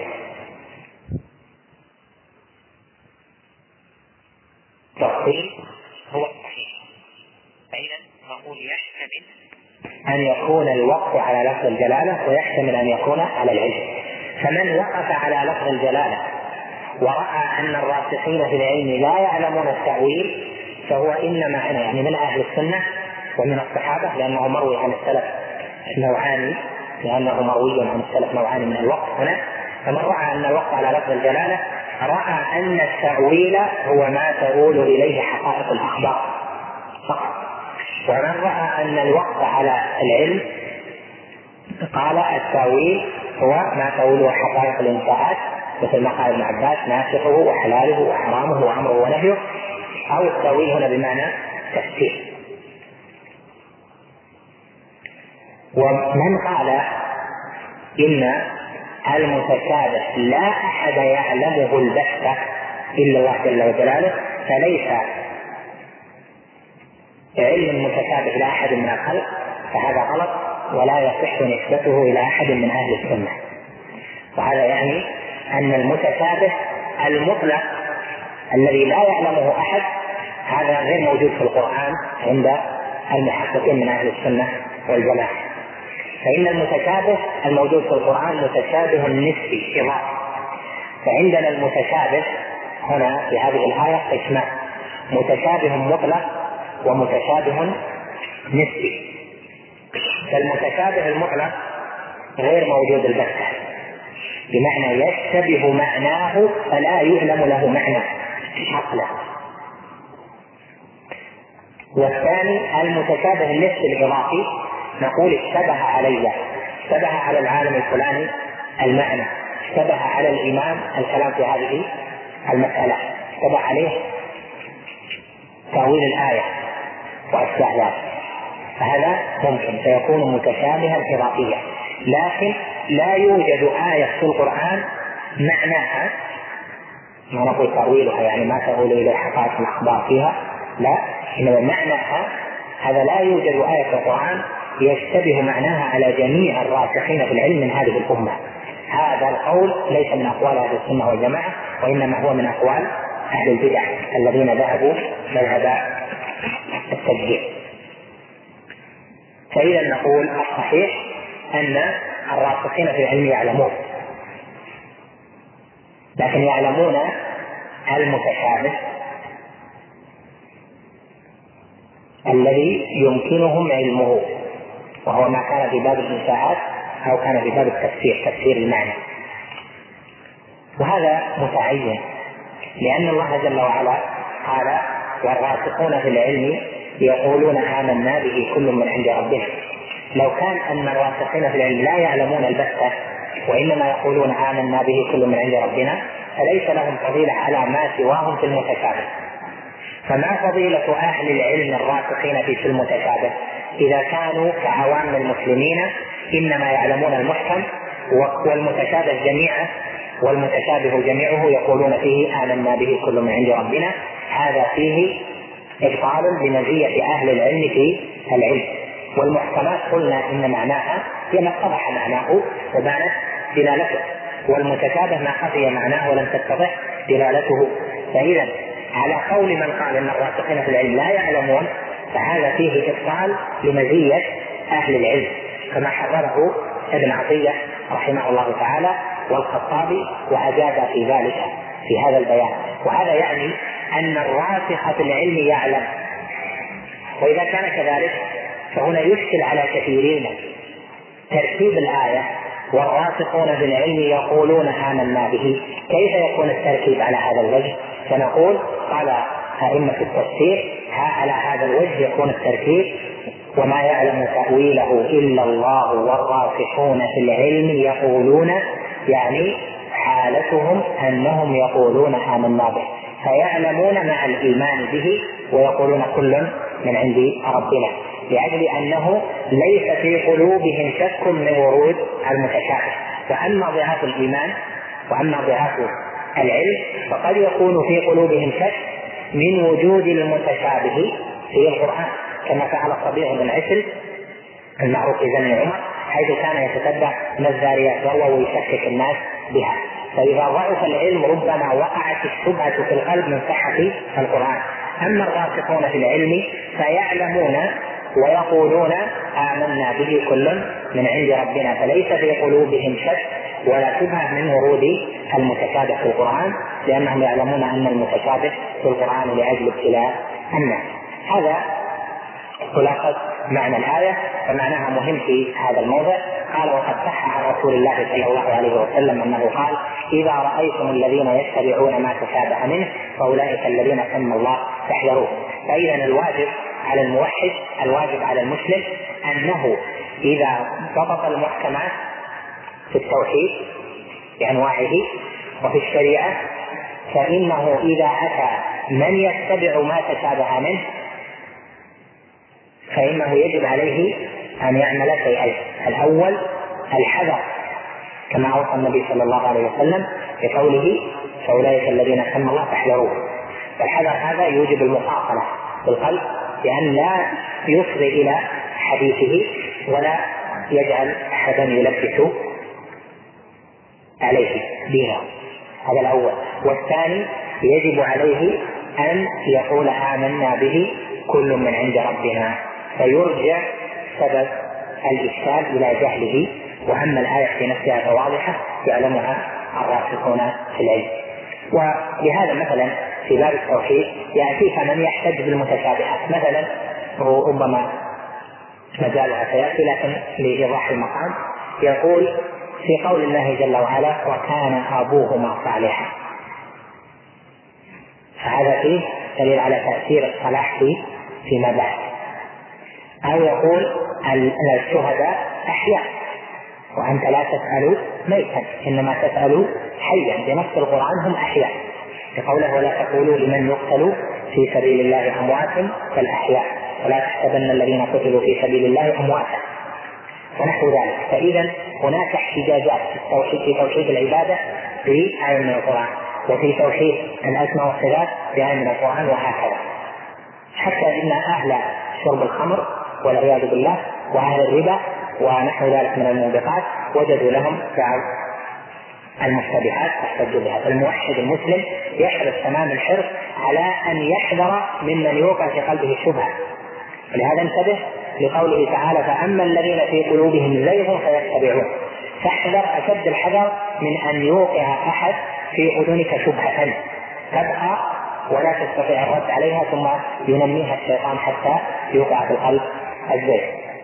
التفصيل هو الصحيح، فإذا نقول يحتمل أن يكون الوقف على لفظ الجلالة ويحتمل أن يكون على العلم. فمن وقف على لفظ الجلالة ورأى أن الراسخين في العلم لا يعلمون التأويل فهو إنما أنا يعني من أهل السنة ومن الصحابة، لأنه مروي عن السلف نوعان، لأنه مروي عن السلف نوعان من الوقف هنا، فمن رأى أن الوقف على لفظ الجلالة رأى أن التأويل هو ما تؤول إليه حقائق الأخبار فقط، ومن رأى أن الوقف على العلم قال التأويل هو ما تؤوله حقائق الإنشاءات، مثل ما قال ابن عباس ناسخه وحلاله وحرامه وأمره ونهيه، أو التأويل هنا بمعنى تفسير. ومن قال إن المتشابه لا أحد يعلمه البتة إلا الله جل جلاله فليس علم المتشابه إلى أحد من الخلق، فهذا غلط ولا يصح نسبته إلى أحد من أهل السنة. وهذا يعني أن المتشابه المطلق الذي لا يعلمه أحد هذا غير موجود في القرآن عند المحققين من أهل السنة والجماعة، فإن المتشابه الموجود في القرآن متشابه نسبي إضافي، فعندنا المتشابه هنا في هذه الآية قسمان، متشابه مطلق ومتشابه نسبي. فالمتشابه المطلق غير موجود البتة، بمعنى يشتبه معناه فلا يعلم له معنى عقلا. والثاني المتشابه النسبي الإضافي، نقول اشتبه علي، اشتبه على العالم الفلاني المعنى، اشتبه على الإمام الكلام في هذه المسألة، اشتبه عليه تأويل الآية وأشباه ذلك، فهذا ممكن فيكون متشابها إضافيا. لكن لا يوجد آية في القرآن معناها ما نقول تأويلها يعني ما تؤول إلى حقائق الأخبار فيها، لا، إنما معناها هذا لا يوجد آية في القرآن يشتبه معناها على جميع الراسخين في العلم من هذه الأمة. هذا القول ليس من أقوال أهل السنة والجماعة، وإنما هو من أقوال أهل البدع الذين ذهبوا مذهب التجديد. فإذا نقول الصحيح أن الراسخين في العلم يعلمون، لكن يعلمون المتشابه الذي يمكنهم علمه، وهو ما كان في باب الإنشاءات أو كان في باب التفسير، تفسير المعنى. وهذا متعين لأن الله جل وعلا قال والراسخون في العلم يقولون آمنا به كل من عند ربنا. لو كان أن الراسخين في العلم لا يعلمون البتة وإنما يقولون آمنا به كل من عند ربنا فليس لهم فضيلة على ما سواهم في المتشابه. فما فضيلة أهل العلم الراسخين في المتشابه إذا كانوا كعوام المسلمين إنما يعلمون المحكم والمتشابه جميعا والمتشابه جميعه يقولون فيه آمنا به كل من عند ربنا؟ هذا فيه إبطال لمزية أهل العلم في العلم. والمحكمات قلنا إن معناها هي ما اتضح معناه وبانت دلالته، والمتشابه ما خفي معناه ولم تتضح دلالته. فإذا على قول من قال إن الراسخين في العلم لا يعلمون فهذا فيه إبطال لمزية أهل العلم كما حرره ابن عطية رحمه الله تعالى، والخطابي وأجاد في ذلك في هذا البيان. وهذا يعني أن الراسخ في العلم يعلم، وإذا كان كذلك فهنا يشكل على كثيرين ترتيب الآية والراسخون في العلم يقولون آمنا به، كيف يكون الترتيب على هذا الوجه؟ فنقول قال أئمة التفسير على هذا الوجه يكون الترتيب: وما يعلم تأويله إلا الله والراسخون في العلم يقولون، يعني حالتهم أنهم يقولون آمنا به، فيعلمون مع الإيمان به ويقولون كل من عند ربنا، لأجل أنه ليس في قلوبهم شك من ورود المتشابه. فأما ضعاف الإيمان وأما ضعاف العلم فقد يكون في قلوبهم شك من وجود المتشابه في القرآن، كما فعل الصبيح بن عسل المعروف في زمن عمر، حيث كان يتتبع الذاريات وهو ويشكك الناس بها. فإذا ضعف العلم ربما وقعت الشبهة في القلب من صحة القرآن. أما الراسخون في العلم فيعلمون ويقولون آمنا به كل من عند ربنا، فليس في قلوبهم شك ولا شبهة من ورود المتشابه في القرآن، لأنهم يعلمون أن المتشابه في القرآن لأجل ابتلاء الناس. هذا خلاصة معنى الآية، فمعناها مهم في هذا الموضع. قال: وقد صح عن رسول الله صلى الله عليه وسلم أنه قال: إذا رأيتم الذين يتبعون ما تشابه منه فأولئك الذين سمى الله فاحذروه. فإذا الواجب على الموحد، الواجب على المسلم، أنه إذا ضبط المحكمات في التوحيد بأنواعه وفي الشريعة، فإنه إذا أتى من يتبع ما تشابه منه فإنه يجب عليه أن يعمل شيئين: الأول الحذر، كما أوصى النبي صلى الله عليه وسلم بقوله: فأولئك الذين سمى الله فاحذروه. فالحذر هذا يوجب المقاطعة بالقلب، بأن لا يفضي إلى حديثه ولا يجعل أحدا يلبس عليه دينه. هذا الأول. والثاني يجب عليه أن يقول آمنا به كل من عند ربنا، فيرجع سبب الإشكال إلى جهله. وأما الآية في نفسها فواضحة يعلمها الراسخون في العلم. ولهذا مثلا في باب التوحيد يأتيك من يحتج بالمتشابهات، مثلا ربما مجالها سيأتي لكن لإيضاح المقام، يقول في قول الله جل وعلا: وكان أبوهما صالحا، فهذا فيه دليل على تأثير الصلاح فيما بعد. أو يقول الشهداء أحياء وأنت لا تسأل ميتا إنما تسأل حيا، بنص القرآن هم أحياء، بقوله: ولا تقولوا لمن يقتل في سبيل الله أموات بل أحياء ولا تحسبن الذين قتلوا في سبيل الله أمواتا، ونحو ذلك. فإذا هناك احتجاجات في التوحيد، في توحيد العبادة في آية من القرآن، وفي توحيد الأسماء والصفات في آية من القرآن، وهكذا، حتى إن أهل شرب الخمر والعياذ بالله وأهل الربا ونحو ذلك من الموبقات وجدوا لهم بعض المشتبهات احتجوا بها. فالموحد المسلم يحرص تمام الحرص على أن يحذر ممن يوقع في قلبه الشبهة. ولهذا انتبه لقوله تعالى: فأما الذين في قلوبهم زيغ فيتبعون. فاحذر أشد الحذر من أن يوقع أحد في أذنك شبهة تبقى ولا تستطيع الرد عليها، ثم ينميها الشيطان حتى يوقع في القلب الزيغ.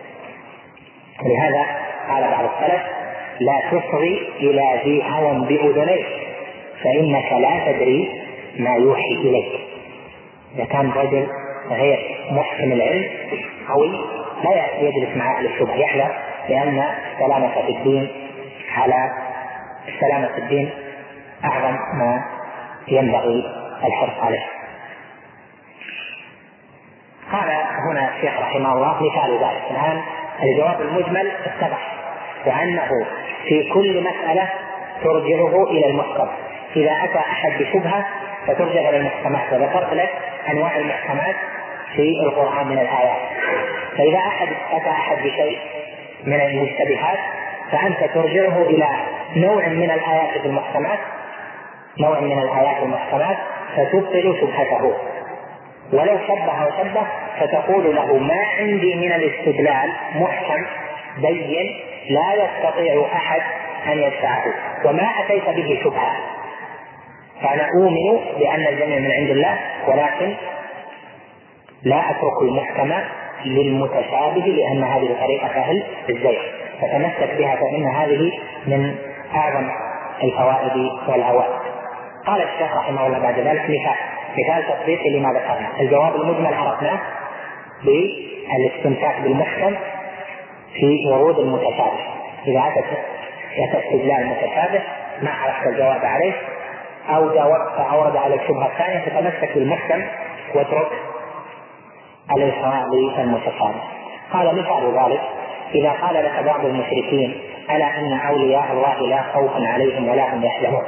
لهذا قال بعض السلف: لا تصغي إلى ذي هوى بأذنيك فإنك لا تدري ما يوحي إليك. إذا كان رجل غير محسن العلم قوي لا يجلس مع أهل الشبهة، يحذر، لأن السلامة في الدين على السلامة في الدين أعظم ما ينبغي الحرص عليه. قال هنا الشيخ رحمه الله مثال ذلك. الآن الجواب المجمل اتضح، وأنه في كل مسألة ترجعه إلى المحكم. إذا أتى أحد بشبهة فترجع إلى المحكمات، وذكرت لك أنواع المحكمات في القرآن من الآيات. فإذا أحد أتى أحد بشيء من المشتبهات فأنت ترجعه إلى نوع من الآيات في المحكمات، نوع من الآيات المحكمات، فتبطل شبهته. ولو شبه وشبه فتقول له: ما عندي من الاستدلال محكم بين لا يستطيع أحد أن يدفعه، وما أتيت به شبهة، فأنا أؤمن بأن الجميع من عند الله، ولكن لا أترك المحكم للمتشابه لأن هذه طريقة أهل الزيغ، فتمسك بها فإن هذه من أعظم الفوائد والعوائد. قال الشيخ رحمه الله بعد ذلك مثال مثال تطبيقي لما ذكرنا. الجواب المجمل عرفناه بالاستمساك بالمحكم في ورود المتشابه. إذا أتت استدلال المتشابه ما عرفت الجواب عليه أو جاوبت أورد على الشبهة الثانية فتمسك بالمحكم واترك الإشراع بالمتشابه. قال مثال ذلك إذا قال لك بعض المشركين ألا إن أولياء الله لا خوف عليهم ولا هم يحزنون،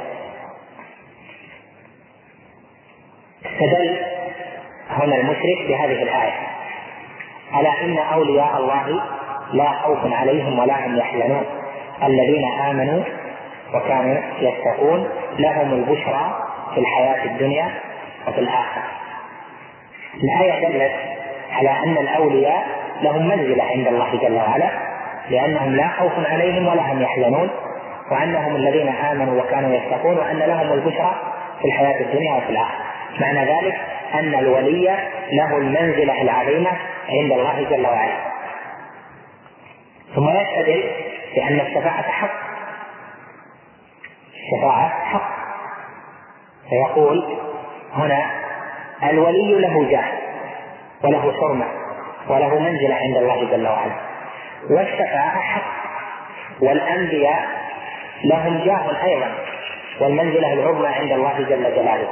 استدل هنا المشرك بهذه الآية ألا إن أولياء الله لا خوف عليهم ولا هم يحزنون الذين آمنوا وكانوا يتقون لهم البشرى في الحياة الدنيا وفي الآخرة. الآية دلت على أن الأولياء لهم منزلة عند الله جل وعلا لأنهم لا خوف عليهم ولا هم يحزنون، وأنهم الذين آمنوا وكانوا يتقون وأن لهم البشرى في الحياة الدنيا وفي الآخرة. معنى ذلك أن الولي له المنزلة العظيمة عند الله جل وعلا. ثم يستدل بأن الشفاعة حق، الشفاعة حق، فيقول هنا الولي له جاه وله حرمة وله منزلة عند الله جل وعلا، والشفاعة حق، والأنبياء لهم جاه أيضا والمنزلة العظمى عند الله جل جلاله.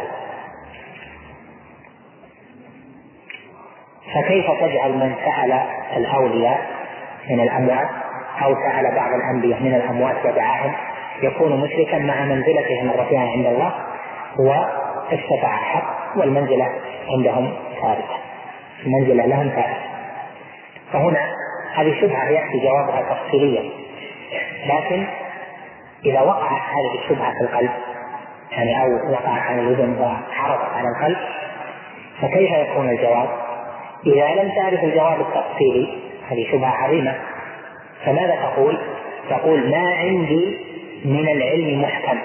فكيف تجعل من سأل الأولياء من الأموات أو سأل بعض الأنبياء من الأموات ودعاهم يكون مشركا مع منزلتهم الرفيعة عند الله والشفاعة حق والمنزلة عندهم ثابتة، المنزلة لهم ثابتة. فهنا هذه شبهة يأتي جوابها تفصيليا، لكن إذا وقعت هذه الشبهة في القلب يعني أو وقعت على الأذن وعرضت على القلب فكيف يكون الجواب؟ إذا لم تعرف الجواب التفصيلي هذه شبهة عظيمة، فماذا تقول؟ تقول ما عندي من العلم محكم،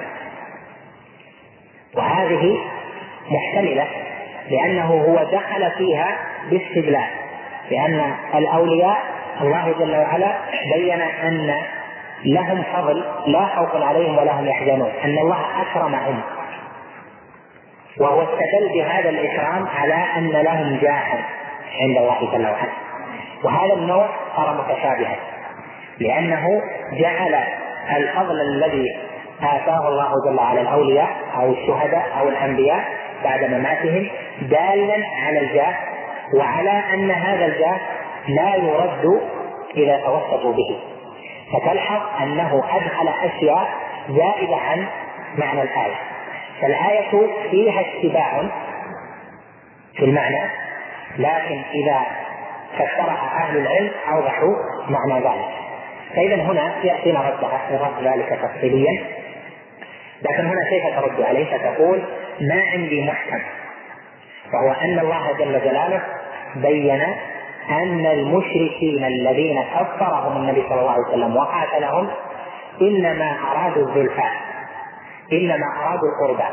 وهذه محتملة لأنه هو دخل فيها باستدلال، لأن الأولياء الله جل وعلا بين أن لهم فضل لا خوف عليهم ولا هم يحزنون، أن الله أكرمهم، وهو استدل بهذا الإكرام على أن لهم جاها عند الله جل وعلا. وهذا النوع صار متشابها لأنه جعل الفضل الذي آتاه الله جل وعلا الأولياء أو الشهداء أو الأنبياء بعد مماتهم دالا على الجاه، وعلى أن هذا الجاه لا يرد إذا توسطوا به. فتلحظ أنه أدخل أشياء زائدة عن معنى الآية، فالآية فيها اشتباه في المعنى، لكن إذا فسرها أهل العلم أوضحوا معنى ذلك. فإذا هنا يأتينا ردها رد ذلك تفصيليا، لكن هنا كيف ترد عليه؟ فتقول ما عندي محكم، وهو أن الله جل جلاله بين أن المشركين الذين كفرهم النبي صلى الله عليه وسلم وقاتلهم إنما أرادوا الزلفى، إنما أرادوا القربى.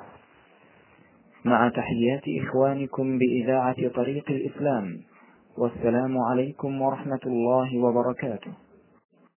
مع تحيات إخوانكم بإذاعة طريق الإسلام، والسلام عليكم ورحمة الله وبركاته.